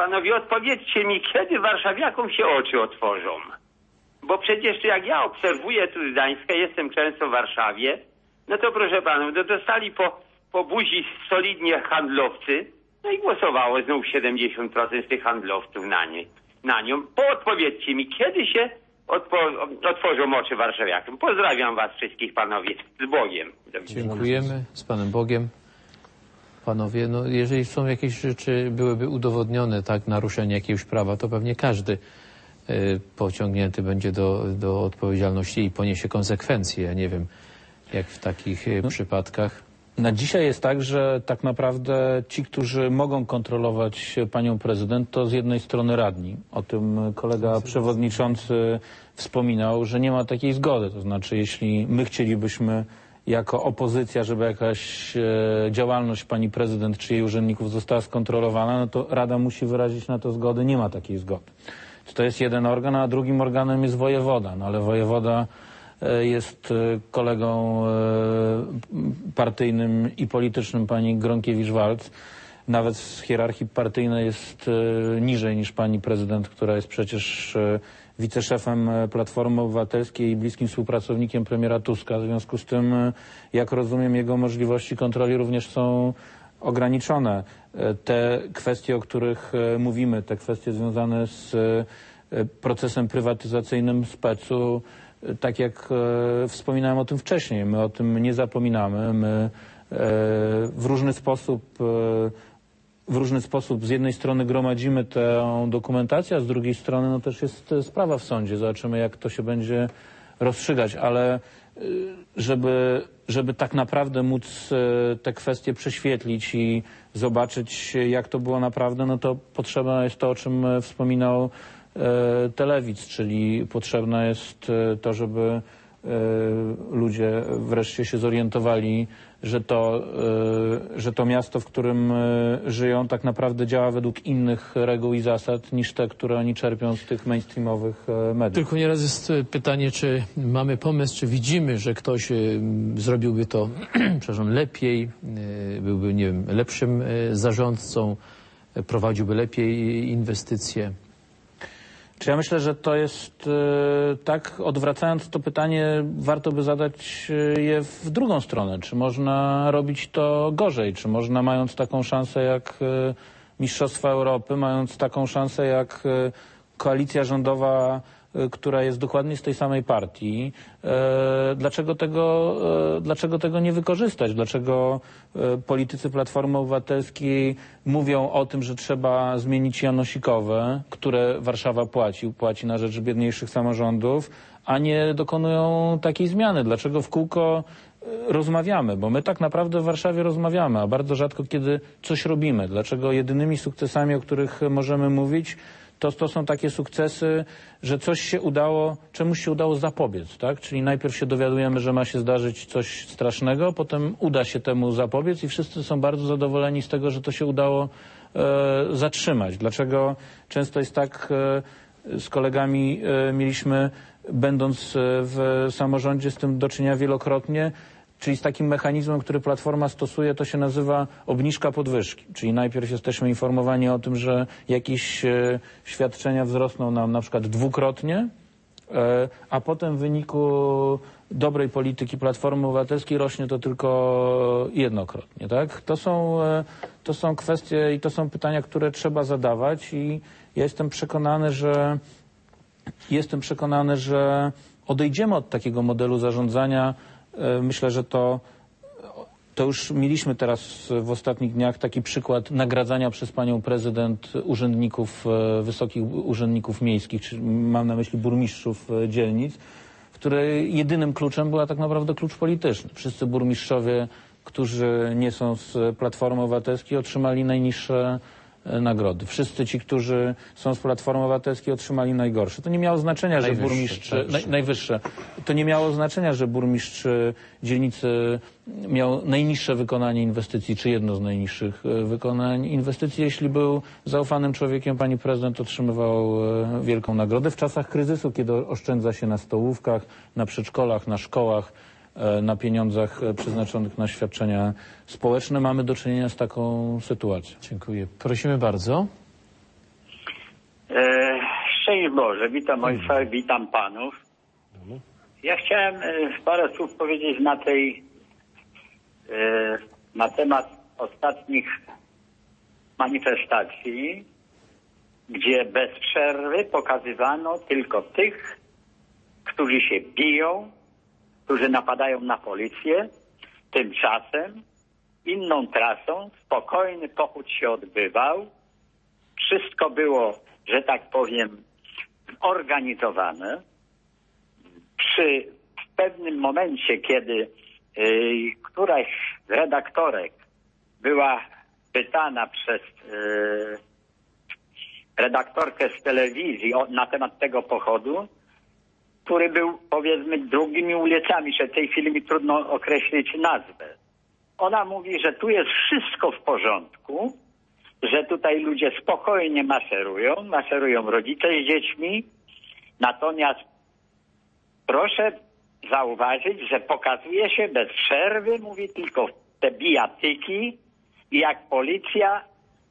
panowie, odpowiedzcie mi, kiedy warszawiakom się oczy otworzą? Bo przecież jak ja obserwuję tu z Gdańska, jestem często w Warszawie, no to proszę panów, no dostali po, po buzi solidnie handlowcy, no i głosowało znów siedemdziesiąt procent z tych handlowców na, nie, na nią. Poodpowiedzcie mi, kiedy się odpo, otworzą oczy warszawiakom. Pozdrawiam was wszystkich, panowie, z Bogiem. Dziękujemy, z Panem Bogiem. Panowie, no jeżeli są jakieś rzeczy, byłyby udowodnione, tak, naruszenie jakiegoś prawa, to pewnie każdy y, pociągnięty będzie do, do odpowiedzialności i poniesie konsekwencje. Ja nie wiem, jak w takich y, no. przypadkach. Na dzisiaj jest tak, że tak naprawdę ci, którzy mogą kontrolować panią prezydent, to z jednej strony radni. O tym kolega przewodniczący wspominał, że nie ma takiej zgody. To znaczy, jeśli my chcielibyśmy jako opozycja, żeby jakaś e, działalność pani prezydent czy jej urzędników została skontrolowana, no to Rada musi wyrazić na to zgodę. Nie ma takiej zgody. To jest jeden organ, a drugim organem jest wojewoda. No ale wojewoda e, jest e, kolegą e, partyjnym i politycznym pani Gronkiewicz-Waltz. Nawet w hierarchii partyjnej jest e, niżej niż pani prezydent, która jest przecież e, wiceszefem Platformy Obywatelskiej i bliskim współpracownikiem premiera Tuska. W związku z tym, jak rozumiem, jego możliwości kontroli również są ograniczone. Te kwestie, o których mówimy, te kwestie związane z procesem prywatyzacyjnym specu, tak jak wspominałem o tym wcześniej, my o tym nie zapominamy. My w różny sposób w różny sposób z jednej strony gromadzimy tę dokumentację, a z drugiej strony no też jest sprawa w sądzie. Zobaczymy, jak to się będzie rozstrzygać, ale żeby, żeby tak naprawdę móc te kwestie prześwietlić i zobaczyć, jak to było naprawdę, no to potrzebne jest to, o czym wspominał Telewic, czyli potrzebne jest to, żeby ludzie wreszcie się zorientowali, że to, że to miasto, w którym żyją, tak naprawdę działa według innych reguł i zasad niż te, które oni czerpią z tych mainstreamowych mediów. Tylko nieraz jest pytanie, czy mamy pomysł, czy widzimy, że ktoś zrobiłby to przepraszam, lepiej, byłby, nie wiem, lepszym zarządcą, prowadziłby lepiej inwestycje. Czy ja myślę, że to jest e, tak, odwracając to pytanie, warto by zadać je w drugą stronę. Czy można robić to gorzej? Czy można, mając taką szansę jak e, Mistrzostwa Europy, mając taką szansę jak e, koalicja rządowa, e, która jest dokładnie z tej samej partii, e, dlaczego tego, e, dlaczego tego nie wykorzystać? Dlaczego e, politycy Platformy Obywatelskiej mówią o tym, że trzeba zmienić janosikowe, które Warszawa płaci, płaci na rzecz biedniejszych samorządów, a nie dokonują takiej zmiany? Dlaczego w kółko rozmawiamy? Bo my tak naprawdę w Warszawie rozmawiamy, a bardzo rzadko kiedy coś robimy. Dlaczego jedynymi sukcesami, o których możemy mówić, to, to są takie sukcesy, że coś się udało, czemuś się udało zapobiec, tak? Czyli najpierw się dowiadujemy, że ma się zdarzyć coś strasznego, potem uda się temu zapobiec i wszyscy są bardzo zadowoleni z tego, że to się udało e, zatrzymać. Dlaczego często jest tak, e, z kolegami e, mieliśmy, będąc w samorządzie, z tym do czynienia wielokrotnie, czyli z takim mechanizmem, który Platforma stosuje, to się nazywa obniżka podwyżki. Czyli najpierw jesteśmy informowani o tym, że jakieś e, świadczenia wzrosną nam na przykład dwukrotnie, e, a potem w wyniku dobrej polityki Platformy Obywatelskiej rośnie to tylko jednokrotnie. Tak? To są, e, to są kwestie i to są pytania, które trzeba zadawać i ja jestem przekonany, że jestem przekonany, że odejdziemy od takiego modelu zarządzania. Myślę, że to, to już mieliśmy teraz w ostatnich dniach taki przykład nagradzania przez panią prezydent urzędników, wysokich urzędników miejskich, czy mam na myśli burmistrzów dzielnic, w której jedynym kluczem była tak naprawdę klucz polityczny. Wszyscy burmistrzowie, którzy nie są z Platformy Obywatelskiej, otrzymali najniższe nagrody. Wszyscy ci, którzy są z Platformy Obywatelskiej, otrzymali najgorsze. To nie miało znaczenia, że burmistrz... Naj, najwyższe. To nie miało znaczenia, że burmistrz dzielnicy miał najniższe wykonanie inwestycji, czy jedno z najniższych wykonań inwestycji. Jeśli był zaufanym człowiekiem, pani prezydent otrzymywał wielką nagrodę. W czasach kryzysu, kiedy oszczędza się na stołówkach, na przedszkolach, na szkołach, na pieniądzach przeznaczonych na świadczenia społeczne, mamy do czynienia z taką sytuacją. Dziękuję. Prosimy bardzo. Szczęść Boże, witam Ojca, witam Panów. Ja chciałem e, parę słów powiedzieć na tej, e, na temat ostatnich manifestacji, gdzie bez przerwy pokazywano tylko tych, którzy się biją, którzy napadają na policję. Tymczasem inną trasą spokojny pochód się odbywał. Wszystko było, że tak powiem, zorganizowane. Przy w pewnym momencie, kiedy y, któraś z redaktorek była pytana przez y, redaktorkę z telewizji o, na temat tego pochodu, który był, powiedzmy, drugimi ulicami, że w tej chwili mi trudno określić nazwę. Ona mówi, że tu jest wszystko w porządku, że tutaj ludzie spokojnie maszerują, maszerują rodzice z dziećmi, natomiast proszę zauważyć, że pokazuje się bez przerwy, mówi tylko te bijatyki i jak policja,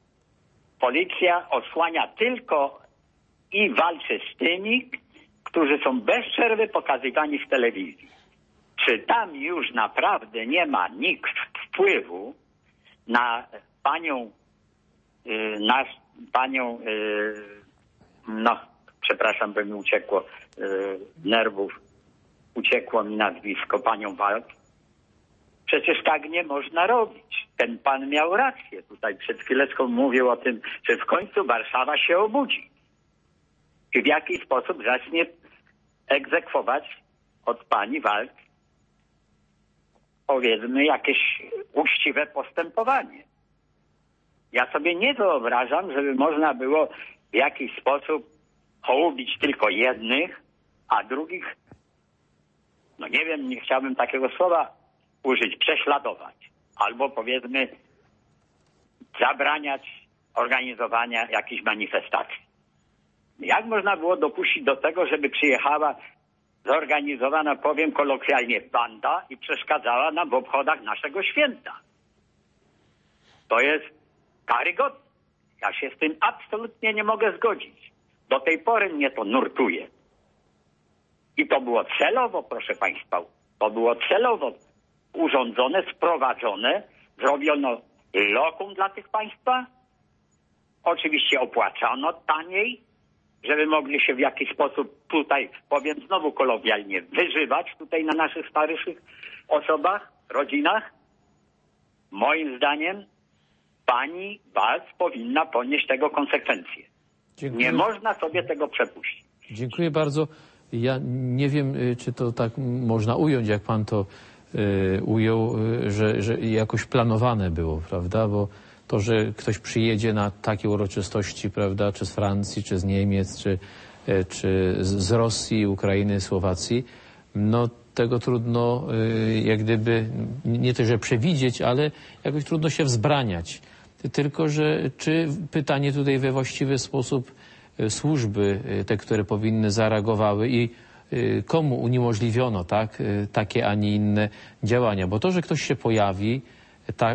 policja osłania tylko i walczy z tymi, którzy są bez przerwy pokazywani w telewizji. Czy tam już naprawdę nie ma nikt wpływu na panią, yy, na panią, yy, no, przepraszam, by mi uciekło yy, nerwów, uciekło mi nazwisko, panią Walk. Przecież tak nie można robić. Ten pan miał rację. Tutaj przed chwileczką mówił o tym, że w końcu Warszawa się obudzi. I w jaki sposób zacznie egzekwować od pani Walk, powiedzmy, jakieś uczciwe postępowanie. Ja sobie nie wyobrażam, żeby można było w jakiś sposób hołubić tylko jednych, a drugich, no nie wiem, nie chciałbym takiego słowa użyć, prześladować. Albo powiedzmy zabraniać organizowania jakichś manifestacji. Jak można było dopuścić do tego, żeby przyjechała zorganizowana, powiem kolokwialnie, banda i przeszkadzała nam w obchodach naszego święta? To jest karygodne. Ja się z tym absolutnie nie mogę zgodzić. Do tej pory mnie to nurtuje. I to było celowo, proszę Państwa, to było celowo urządzone, sprowadzone, zrobiono lokum dla tych państwa. Oczywiście opłacano taniej, żeby mogli się w jakiś sposób tutaj, powiem znowu kolokwialnie, wyżywać tutaj na naszych starszych osobach, rodzinach. Moim zdaniem pani Walc powinna ponieść tego konsekwencje. Dziękuję. Nie można sobie tego przepuścić. Dziękuję bardzo. Ja nie wiem, czy to tak można ująć, jak pan to y, ujął, że, że jakoś planowane było, prawda? Bo to, że ktoś przyjedzie na takie uroczystości, prawda, czy z Francji, czy z Niemiec, czy, czy z Rosji, Ukrainy, Słowacji, no tego trudno y, jak gdyby, nie to, że przewidzieć, ale jakoś trudno się wzbraniać. Tylko, że czy pytanie tutaj we właściwy sposób służby, te, które powinny zareagowały i komu uniemożliwiono tak, takie, a nie inne działania. Bo to, że ktoś się pojawi ta,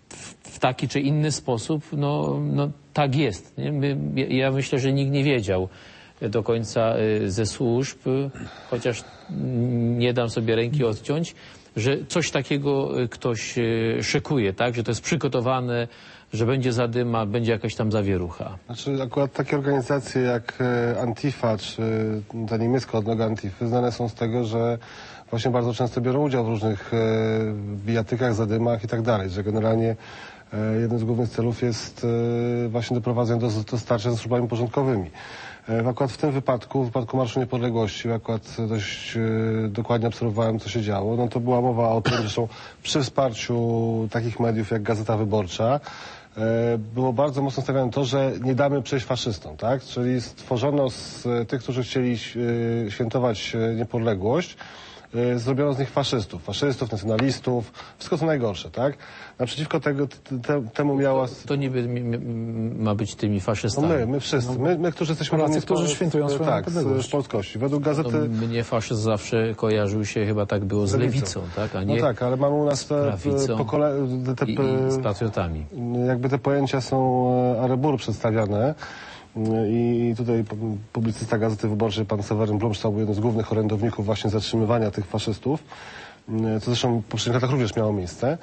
w taki czy inny sposób, no, no tak jest. Nie? My, ja myślę, że nikt nie wiedział do końca ze służb, chociaż nie dam sobie ręki odciąć, że coś takiego ktoś szykuje, tak? Że to jest przygotowane, że będzie zadyma, będzie jakaś tam zawierucha. Znaczy akurat takie organizacje jak Antifa, czy ta niemiecka odnoga Antify, znane są z tego, że właśnie bardzo często biorą udział w różnych bijatykach, zadymach i tak dalej, że generalnie jednym z głównych celów jest właśnie doprowadzenie do, do starcia ze służbami porządkowymi. Akurat w tym wypadku, w wypadku Marszu Niepodległości, akurat dość dokładnie obserwowałem, co się działo, no to była mowa o tym, że są przy wsparciu takich mediów jak Gazeta Wyborcza, było bardzo mocno stawiane to, że nie damy przejść faszystom, tak? Czyli stworzono z tych, którzy chcieli świętować niepodległość, zrobiono z nich faszystów, faszystów, nacjonalistów, wszystko co najgorsze, tak? Naprzeciwko tego, te, temu miała... To niby ma być tymi faszystami. No my, my wszyscy, my, my którzy jesteśmy... Polacy, którzy świętują swoją tak, z polskości. Według gazety... No, mnie faszyzm zawsze kojarzył się, chyba tak było, z lewicą, tak? A nie no tak, ale mamy u nas te, pokole... te, i, i z patriotami. Jakby te pojęcia są arebur przedstawiane. I tutaj publicysta Gazety Wyborczej, pan Seweryn Blumształ, był jednym z głównych orędowników właśnie zatrzymywania tych faszystów, co zresztą w poprzednich latach również miało miejsce.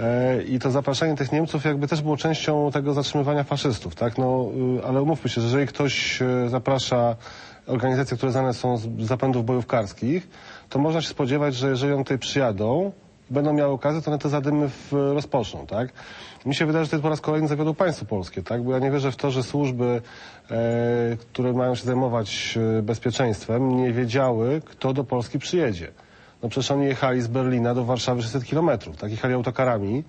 I to zapraszanie tych Niemców jakby też było częścią tego zatrzymywania faszystów, tak? No, ale umówmy się, że jeżeli ktoś zaprasza organizacje, które znane są z zapędów bojówkarskich, to można się spodziewać, że jeżeli one tutaj przyjadą, będą miały okazję, to one te zadymy w, rozpoczną, tak? Mi się wydaje, że to po raz kolejny zawiodło państwo polskie, tak? Bo ja nie wierzę w to, że służby, e, które mają się zajmować bezpieczeństwem, nie wiedziały, kto do Polski przyjedzie. No przecież oni jechali z Berlina do Warszawy sześćset kilometrów, tak? Jechali autokarami.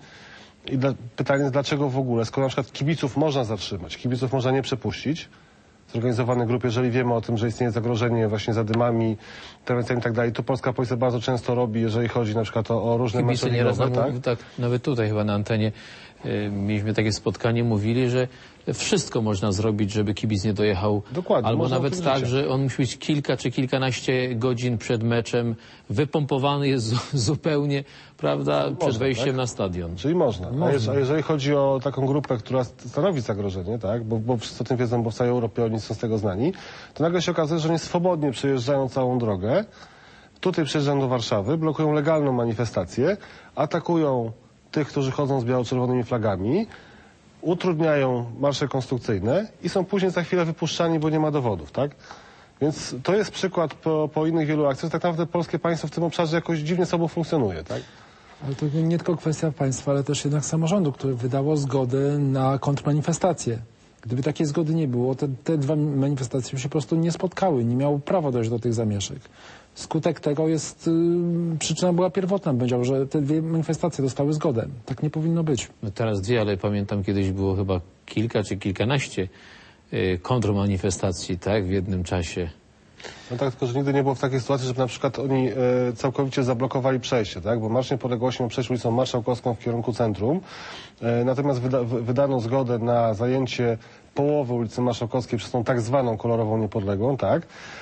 I dla, pytanie jest, dlaczego w ogóle, skoro na przykład kibiców można zatrzymać, kibiców można nie przepuścić, zorganizowane grupy, jeżeli wiemy o tym, że istnieje zagrożenie właśnie zadymami, interwencjami i tak dalej, to polska policja bardzo często robi, jeżeli chodzi na przykład o, o różne mecze ligowe, tak? tak? Nawet tutaj chyba na antenie y, mieliśmy takie spotkanie, mówili, że wszystko można zrobić, żeby kibic nie dojechał. Dokładnie. Albo nawet tym tak, życia. że on musi być kilka czy kilkanaście godzin przed meczem, wypompowany jest zupełnie, prawda, Można, przed wejściem tak? na stadion. Czyli można. można. A, jeżeli, a jeżeli chodzi o taką grupę, która stanowi zagrożenie, tak, bo, bo wszyscy o tym wiedzą, bo w całej Europie oni są z tego znani, to nagle się okazuje, że oni swobodnie przejeżdżają całą drogę, tutaj przyjeżdżają do Warszawy, blokują legalną manifestację, atakują tych, którzy chodzą z biało-czerwonymi flagami, utrudniają marsze konstrukcyjne i są później za chwilę wypuszczani, bo nie ma dowodów, tak? Więc to jest przykład po, po innych wielu akcjach, że tak naprawdę polskie państwo w tym obszarze jakoś dziwnie sobą funkcjonuje, tak? Ale to nie tylko kwestia państwa, ale też jednak samorządu, które wydało zgodę na kontrmanifestację. Gdyby takiej zgody nie było, te, te dwa manifestacje by się po prostu nie spotkały, nie miało prawa dojść do tych zamieszek. Skutek tego jest, yy, przyczyna była pierwotna, bym powiedział, że te dwie manifestacje dostały zgodę. Tak nie powinno być. No teraz dwie, ale pamiętam kiedyś było chyba kilka czy kilkanaście y, kontrmanifestacji, tak, w jednym czasie. No tak, tylko że nigdy nie było w takiej sytuacji, żeby na przykład oni e, całkowicie zablokowali przejście, tak? Bo Marsz Niepodległości ma przejść ulicą Marszałkowską w kierunku centrum, e, natomiast wyda, w, wydano zgodę na zajęcie połowy ulicy Marszałkowskiej przez tą tak zwaną kolorową niepodległą, tak?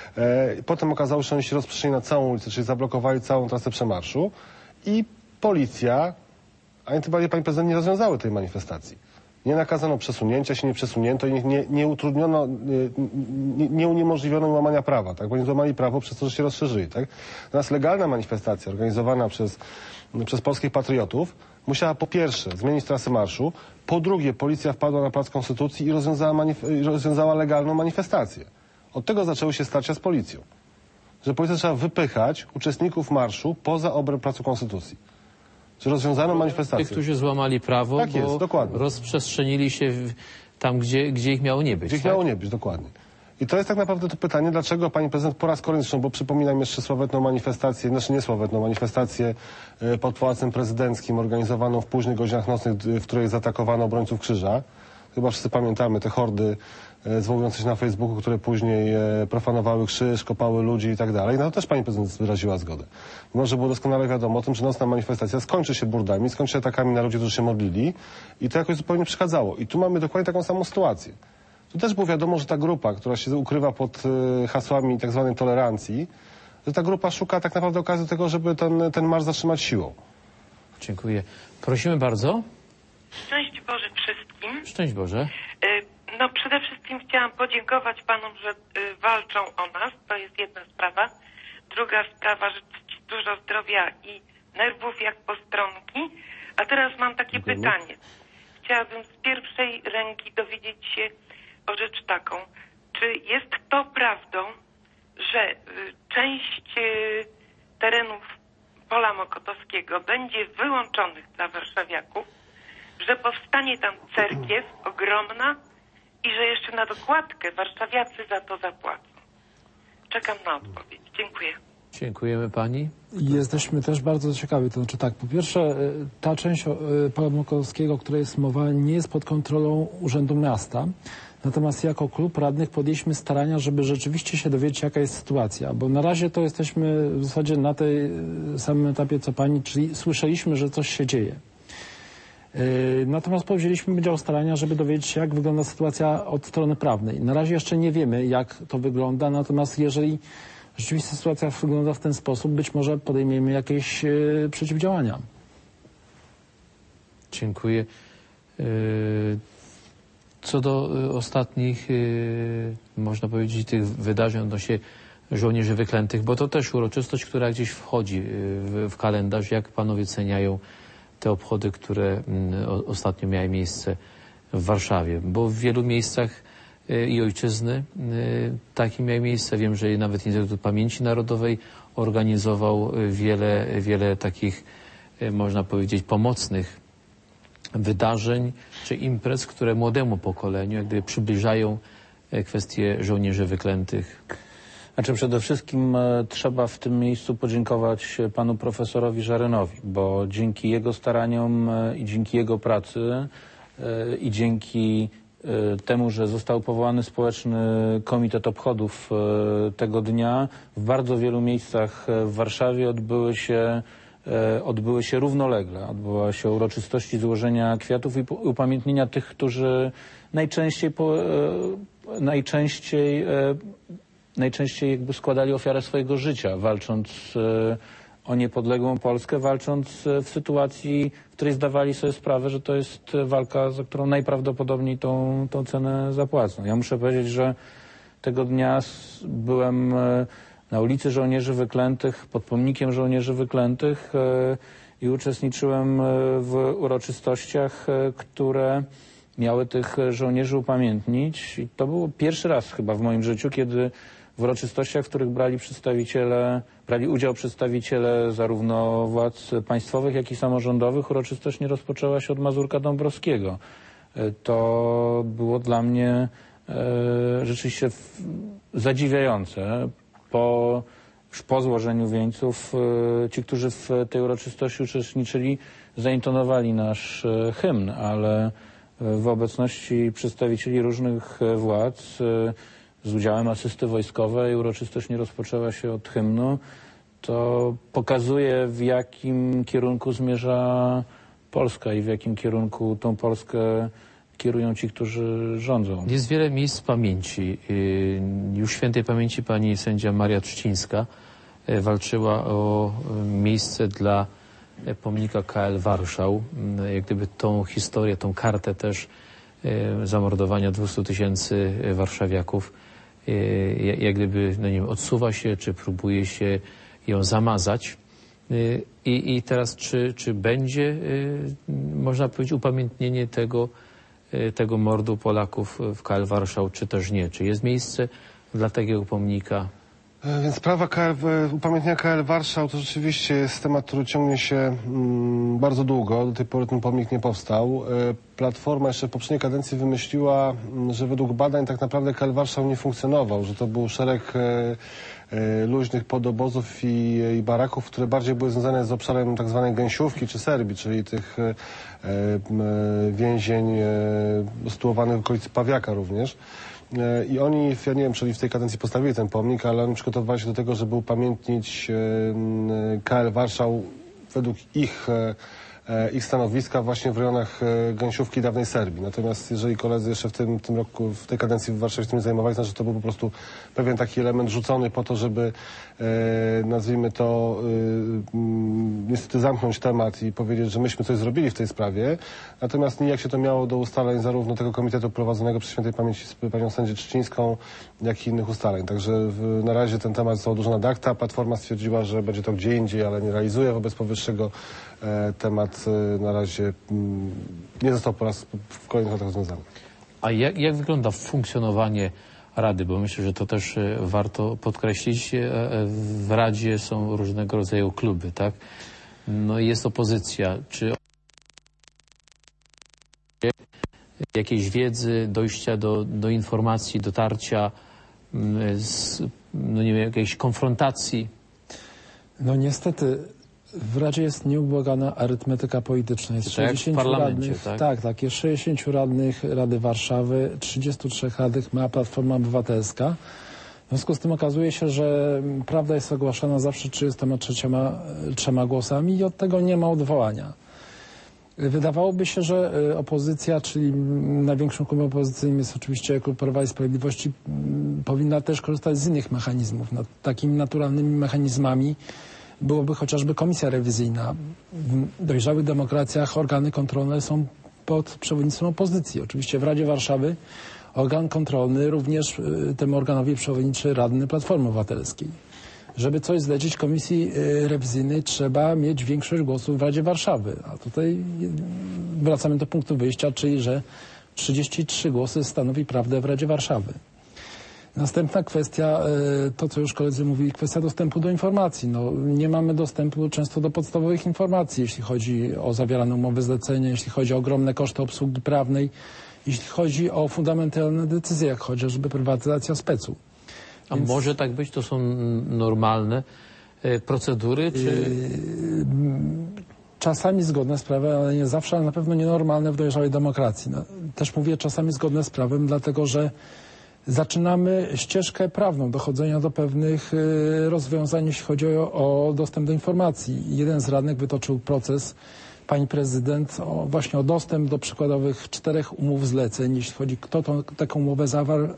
E, potem okazało się, że oni się rozprzestrzeni na całą ulicę, czyli zablokowali całą trasę przemarszu i policja, ani tym bardziej pani prezydent, nie rozwiązały tej manifestacji. Nie nakazano przesunięcia się, nie przesunięto i nie, nie, nie utrudniono, nie, nie uniemożliwiono łamania prawa, tak? Bo nie złamali prawo przez to, że się rozszerzyli, tak? Natomiast legalna manifestacja organizowana przez, przez polskich patriotów musiała po pierwsze zmienić trasę marszu, po drugie policja wpadła na Plac Konstytucji i rozwiązała, manif- rozwiązała legalną manifestację. Od tego zaczęły się starcia z policją. Że policja zaczęła wypychać uczestników marszu poza obręb Placu Konstytucji. Że rozwiązano manifestację. Tych, którzy złamali prawo, Tak jest, bo dokładnie. rozprzestrzenili się w, tam, gdzie, gdzie ich miało nie być. Gdzie ich tak? miało nie być, dokładnie. I to jest tak naprawdę to pytanie, dlaczego pani prezydent po raz kolejny, zresztą, bo przypominam jeszcze sławetną manifestację, znaczy nie sławetną, manifestację pod Pałacem Prezydenckim organizowaną w późnych godzinach nocnych, w której zaatakowano obrońców Krzyża. Chyba wszyscy pamiętamy te hordy zwołujące się na Facebooku, które później profanowały krzyż, kopały ludzi i tak dalej. No to też pani prezydent wyraziła zgodę. Mimo że było doskonale wiadomo o tym, że nocna manifestacja skończy się burdami, skończy się atakami na ludzi, którzy się modlili i to jakoś zupełnie przeszkadzało. I tu mamy dokładnie taką samą sytuację. Tu też było wiadomo, że ta grupa, która się ukrywa pod hasłami tak zwanej tolerancji, że ta grupa szuka tak naprawdę okazji do tego, żeby ten, ten marsz zatrzymać siłą. Dziękuję. Prosimy bardzo. Szczęść Boże wszystkim. Szczęść Boże. No przede wszystkim chciałam podziękować panom, że y, walczą o nas. To jest jedna sprawa. Druga sprawa, życzyć dużo zdrowia i nerwów jak postronki. A teraz mam takie Dziękujemy. pytanie. Chciałabym z pierwszej ręki dowiedzieć się o rzecz taką. Czy jest to prawdą, że y, część y, terenów Pola Mokotowskiego będzie wyłączonych dla warszawiaków, że powstanie tam cerkiew ogromna i że jeszcze na dokładkę warszawiacy za to zapłacą? Czekam na odpowiedź. Dziękuję. Dziękujemy pani. Jesteśmy też bardzo ciekawi. To znaczy tak, po pierwsze, ta część Pola Mokotowskiego, o której jest mowa, nie jest pod kontrolą Urzędu Miasta. Natomiast jako klub radnych podjęliśmy starania, żeby rzeczywiście się dowiedzieć, jaka jest sytuacja. Bo na razie to jesteśmy w zasadzie na tej samym etapie, co pani, czyli słyszeliśmy, że coś się dzieje. Natomiast powzięliśmy udział starania, żeby dowiedzieć się, jak wygląda sytuacja od strony prawnej. Na razie jeszcze nie wiemy, jak to wygląda, natomiast jeżeli rzeczywiście sytuacja wygląda w ten sposób, być może podejmiemy jakieś yy, przeciwdziałania. Dziękuję. Yy, Co do ostatnich, można powiedzieć, tych wydarzeń odnośnie żołnierzy wyklętych, bo to też uroczystość, która gdzieś wchodzi w, w kalendarz. Jak panowie ceniają te obchody, które ostatnio miały miejsce w Warszawie? Bo w wielu miejscach i ojczyzny takie miały miejsce. Wiem, że nawet Instytut Pamięci Narodowej organizował wiele, wiele takich, można powiedzieć, pomocnych wydarzeń czy imprez, które młodemu pokoleniu jak gdyby przybliżają kwestie żołnierzy wyklętych. Znaczy przede wszystkim e, trzeba w tym miejscu podziękować panu profesorowi Żarynowi, bo dzięki jego staraniom e, i dzięki jego pracy e, i dzięki e, temu, że został powołany Społeczny Komitet Obchodów e, tego dnia, w bardzo wielu miejscach w Warszawie odbyły się e, odbyły się równolegle. Odbyła się uroczystości złożenia kwiatów i upamiętnienia tych, którzy najczęściej po, e, najczęściej e, najczęściej jakby składali ofiarę swojego życia, walcząc e, o niepodległą Polskę, walcząc e, w sytuacji, w której zdawali sobie sprawę, że to jest walka, za którą najprawdopodobniej tą, tą cenę zapłacą. Ja muszę powiedzieć, że tego dnia byłem e, na ulicy Żołnierzy Wyklętych, pod pomnikiem Żołnierzy Wyklętych e, i uczestniczyłem w uroczystościach, e, które miały tych żołnierzy upamiętnić. I to był pierwszy raz chyba w moim życiu, kiedy w uroczystościach, w których brali przedstawiciele, brali udział przedstawiciele zarówno władz państwowych, jak i samorządowych, uroczystość nie rozpoczęła się od Mazurka Dąbrowskiego. To było dla mnie e, rzeczywiście w, zadziwiające. Po, już po złożeniu wieńców e, ci, którzy w tej uroczystości uczestniczyli, zaintonowali nasz e, hymn, ale w obecności przedstawicieli różnych władz z udziałem asysty wojskowej uroczystość nie rozpoczęła się od hymnu. To pokazuje, w jakim kierunku zmierza Polska i w jakim kierunku tą Polskę kierują ci, którzy rządzą. Jest wiele miejsc pamięci. Już świętej pamięci pani sędzia Maria Trzcińska walczyła o miejsce dla pomnika K L Warszał. Jak gdyby tą historię, tą kartę też zamordowania dwustu tysięcy warszawiaków jak gdyby, no nie wiem, odsuwa się, czy próbuje się ją zamazać. I, i teraz czy, czy będzie, można powiedzieć, upamiętnienie tego, tego mordu Polaków w K L Warszał, czy też nie? Czy jest miejsce dla takiego pomnika? Więc sprawa K L, upamiętnienia K L Warszał to rzeczywiście jest temat, który ciągnie się mm, bardzo długo. Do tej pory ten pomnik nie powstał. Platforma jeszcze w poprzedniej kadencji wymyśliła, że według badań tak naprawdę K L Warszał nie funkcjonował, że to był szereg e, e, luźnych podobozów i, i baraków, które bardziej były związane z obszarem tak zwanej gęsiówki czy Serbii, czyli tych e, e, więzień e, sytuowanych w okolicy Pawiaka również. I oni, ja nie wiem, czyli w tej kadencji postawili ten pomnik, ale oni przygotowywali się do tego, żeby upamiętnić K L Warszał według ich, ich stanowiska właśnie w rejonach gęsiówki dawnej Serbii. Natomiast jeżeli koledzy jeszcze w tym, tym roku, w tej kadencji w Warszawie się tym zajmowali, znaczy to był po prostu pewien taki element rzucony po to, żeby nazwijmy to niestety zamknąć temat i powiedzieć, że myśmy coś zrobili w tej sprawie. Natomiast nijak się to miało do ustaleń zarówno tego komitetu prowadzonego przez świętej pamięci z panią sędzię Trzcińską, jak i innych ustaleń. Także w, na razie ten temat został odłożony ad acta. Platforma stwierdziła, że będzie to gdzie indziej, ale nie realizuje wobec powyższego. E, temat e, na razie m, nie został po raz w kolejnych latach rozwiązany. A jak, jak wygląda funkcjonowanie Rady? Bo myślę, że to też e, warto podkreślić. E, w Radzie są różnego rodzaju kluby, tak? No i jest opozycja. Czy jakiejś wiedzy, dojścia do, do informacji, dotarcia, z, no nie wiem, jakiejś konfrontacji? No niestety w Radzie jest nieubłagana arytmetyka polityczna. Jest to sześćdziesięciu jak w parlamencie, radnych, tak? Tak, tak. Jest sześćdziesięciu radnych Rady Warszawy, trzydziestu trzech radnych ma Platforma Obywatelska. W związku z tym okazuje się, że prawda jest ogłaszana zawsze trzydziestoma trzema, trzema głosami i od tego nie ma odwołania. Wydawałoby się, że opozycja, czyli największym klubem opozycyjnym jest oczywiście klub Prawa i Sprawiedliwości, powinna też korzystać z innych mechanizmów. No, takimi naturalnymi mechanizmami byłoby chociażby komisja rewizyjna. W dojrzałych demokracjach organy kontrolne są pod przewodnictwem opozycji. Oczywiście w Radzie Warszawy organ kontrolny również temu organowi przewodniczy radny Platformy Obywatelskiej. Żeby coś zlecić komisji rewizyjnej, trzeba mieć większość głosów w Radzie Warszawy. A tutaj wracamy do punktu wyjścia, czyli że trzydzieści trzy głosy stanowi prawdę w Radzie Warszawy. Następna kwestia, to co już koledzy mówili, kwestia dostępu do informacji. No, nie mamy dostępu często do podstawowych informacji, jeśli chodzi o zawierane umowy zlecenia, jeśli chodzi o ogromne koszty obsługi prawnej, jeśli chodzi o fundamentalne decyzje, jak chociażby prywatyzacja specu. A Więc... może tak być? To są normalne e, procedury? Czy... Yy, czasami zgodne z prawem, ale nie zawsze, ale na pewno nienormalne w dojrzałej demokracji. No, też mówię czasami zgodne z prawem, dlatego że zaczynamy ścieżkę prawną dochodzenia do pewnych y, rozwiązań, jeśli chodzi o, o dostęp do informacji. Jeden z radnych wytoczył proces pani prezydent o, właśnie o dostęp do przykładowych czterech umów zleceń, jeśli chodzi kto tą, taką umowę zawarł,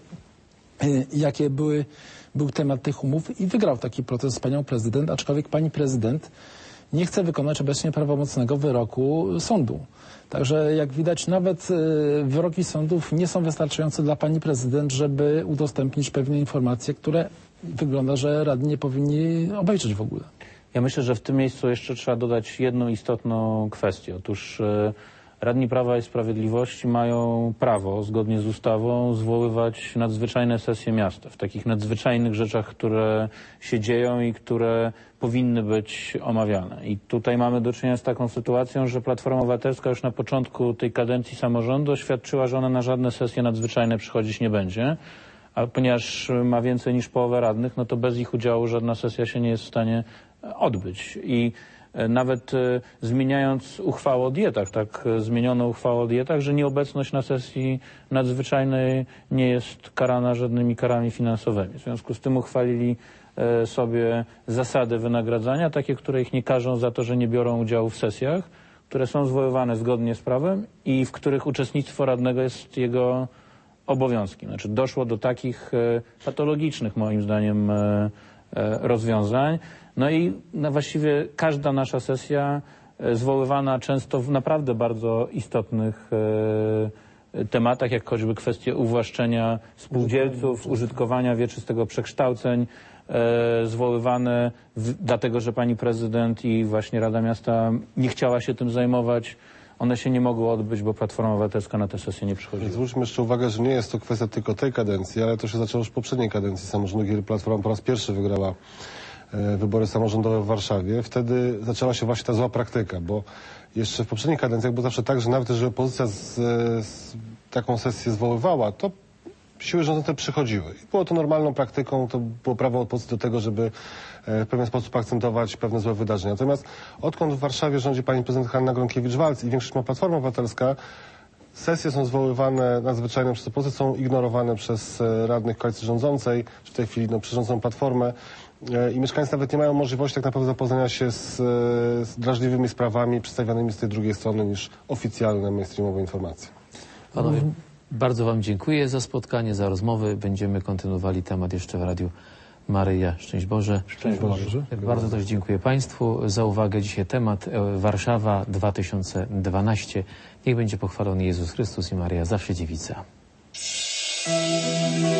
jakie były, był temat tych umów i wygrał taki proces z panią prezydent, aczkolwiek pani prezydent nie chce wykonać obecnie prawomocnego wyroku sądu. Także jak widać nawet wyroki sądów nie są wystarczające dla pani prezydent, żeby udostępnić pewne informacje, które wygląda, że radni nie powinni obejrzeć w ogóle. Ja myślę, że w tym miejscu jeszcze trzeba dodać jedną istotną kwestię. Otóż radni Prawa i Sprawiedliwości mają prawo, zgodnie z ustawą, zwoływać nadzwyczajne sesje miasta w takich nadzwyczajnych rzeczach, które się dzieją i które powinny być omawiane. I tutaj mamy do czynienia z taką sytuacją, że Platforma Obywatelska już na początku tej kadencji samorządu oświadczyła, że ona na żadne sesje nadzwyczajne przychodzić nie będzie, a ponieważ ma więcej niż połowę radnych, no to bez ich udziału żadna sesja się nie jest w stanie odbyć. I nawet e, zmieniając uchwałę o dietach, tak e, zmieniono uchwałę o dietach, że nieobecność na sesji nadzwyczajnej nie jest karana żadnymi karami finansowymi. W związku z tym uchwalili e, sobie zasady wynagradzania, takie, które ich nie karzą za to, że nie biorą udziału w sesjach, które są zwoływane zgodnie z prawem i w których uczestnictwo radnego jest jego obowiązkiem. Znaczy doszło do takich e, patologicznych, moim zdaniem, e, e, rozwiązań. No i no właściwie każda nasza sesja e, zwoływana często w naprawdę bardzo istotnych e, tematach, jak choćby kwestie uwłaszczenia spółdzielców, użytkowania wieczystego przekształceń, e, zwoływane w, dlatego, że pani prezydent i właśnie Rada Miasta nie chciała się tym zajmować. One się nie mogły odbyć, bo Platforma Obywatelska na tę sesję nie przychodziła. Zwróćmy jeszcze uwagę, że nie jest to kwestia tylko tej kadencji, ale to się zaczęło już w poprzedniej kadencji samorządu, kiedy Platforma po raz pierwszy wygrała e, wybory samorządowe w Warszawie. Wtedy zaczęła się właśnie ta zła praktyka, bo jeszcze w poprzednich kadencjach było zawsze tak, że nawet jeżeli opozycja z, z taką sesję zwoływała, to siły rządzące przychodziły. I było to normalną praktyką, to było prawo opozycji do tego, żeby w pewien sposób akcentować pewne złe wydarzenia. Natomiast odkąd w Warszawie rządzi pani prezydent Hanna Gronkiewicz-Waltz i większość ma Platforma Obywatelska, sesje są zwoływane nadzwyczajne przez opozycję, są ignorowane przez radnych koalicji rządzącej, czy w tej chwili no, przez rządzącą Platformę. I mieszkańcy nawet nie mają możliwości tak naprawdę zapoznania się z, z drażliwymi sprawami przedstawianymi z tej drugiej strony niż oficjalne, mainstreamowe informacje. Panowie, bardzo wam dziękuję za spotkanie, za rozmowy. Będziemy kontynuowali temat jeszcze w Radiu Maryja. Szczęść Boże. Szczęść Boże. Bardzo też dziękuję państwu za uwagę. Dzisiaj temat Warszawa dwa tysiące dwanaście. Niech będzie pochwalony Jezus Chrystus i Maryja zawsze dziewica.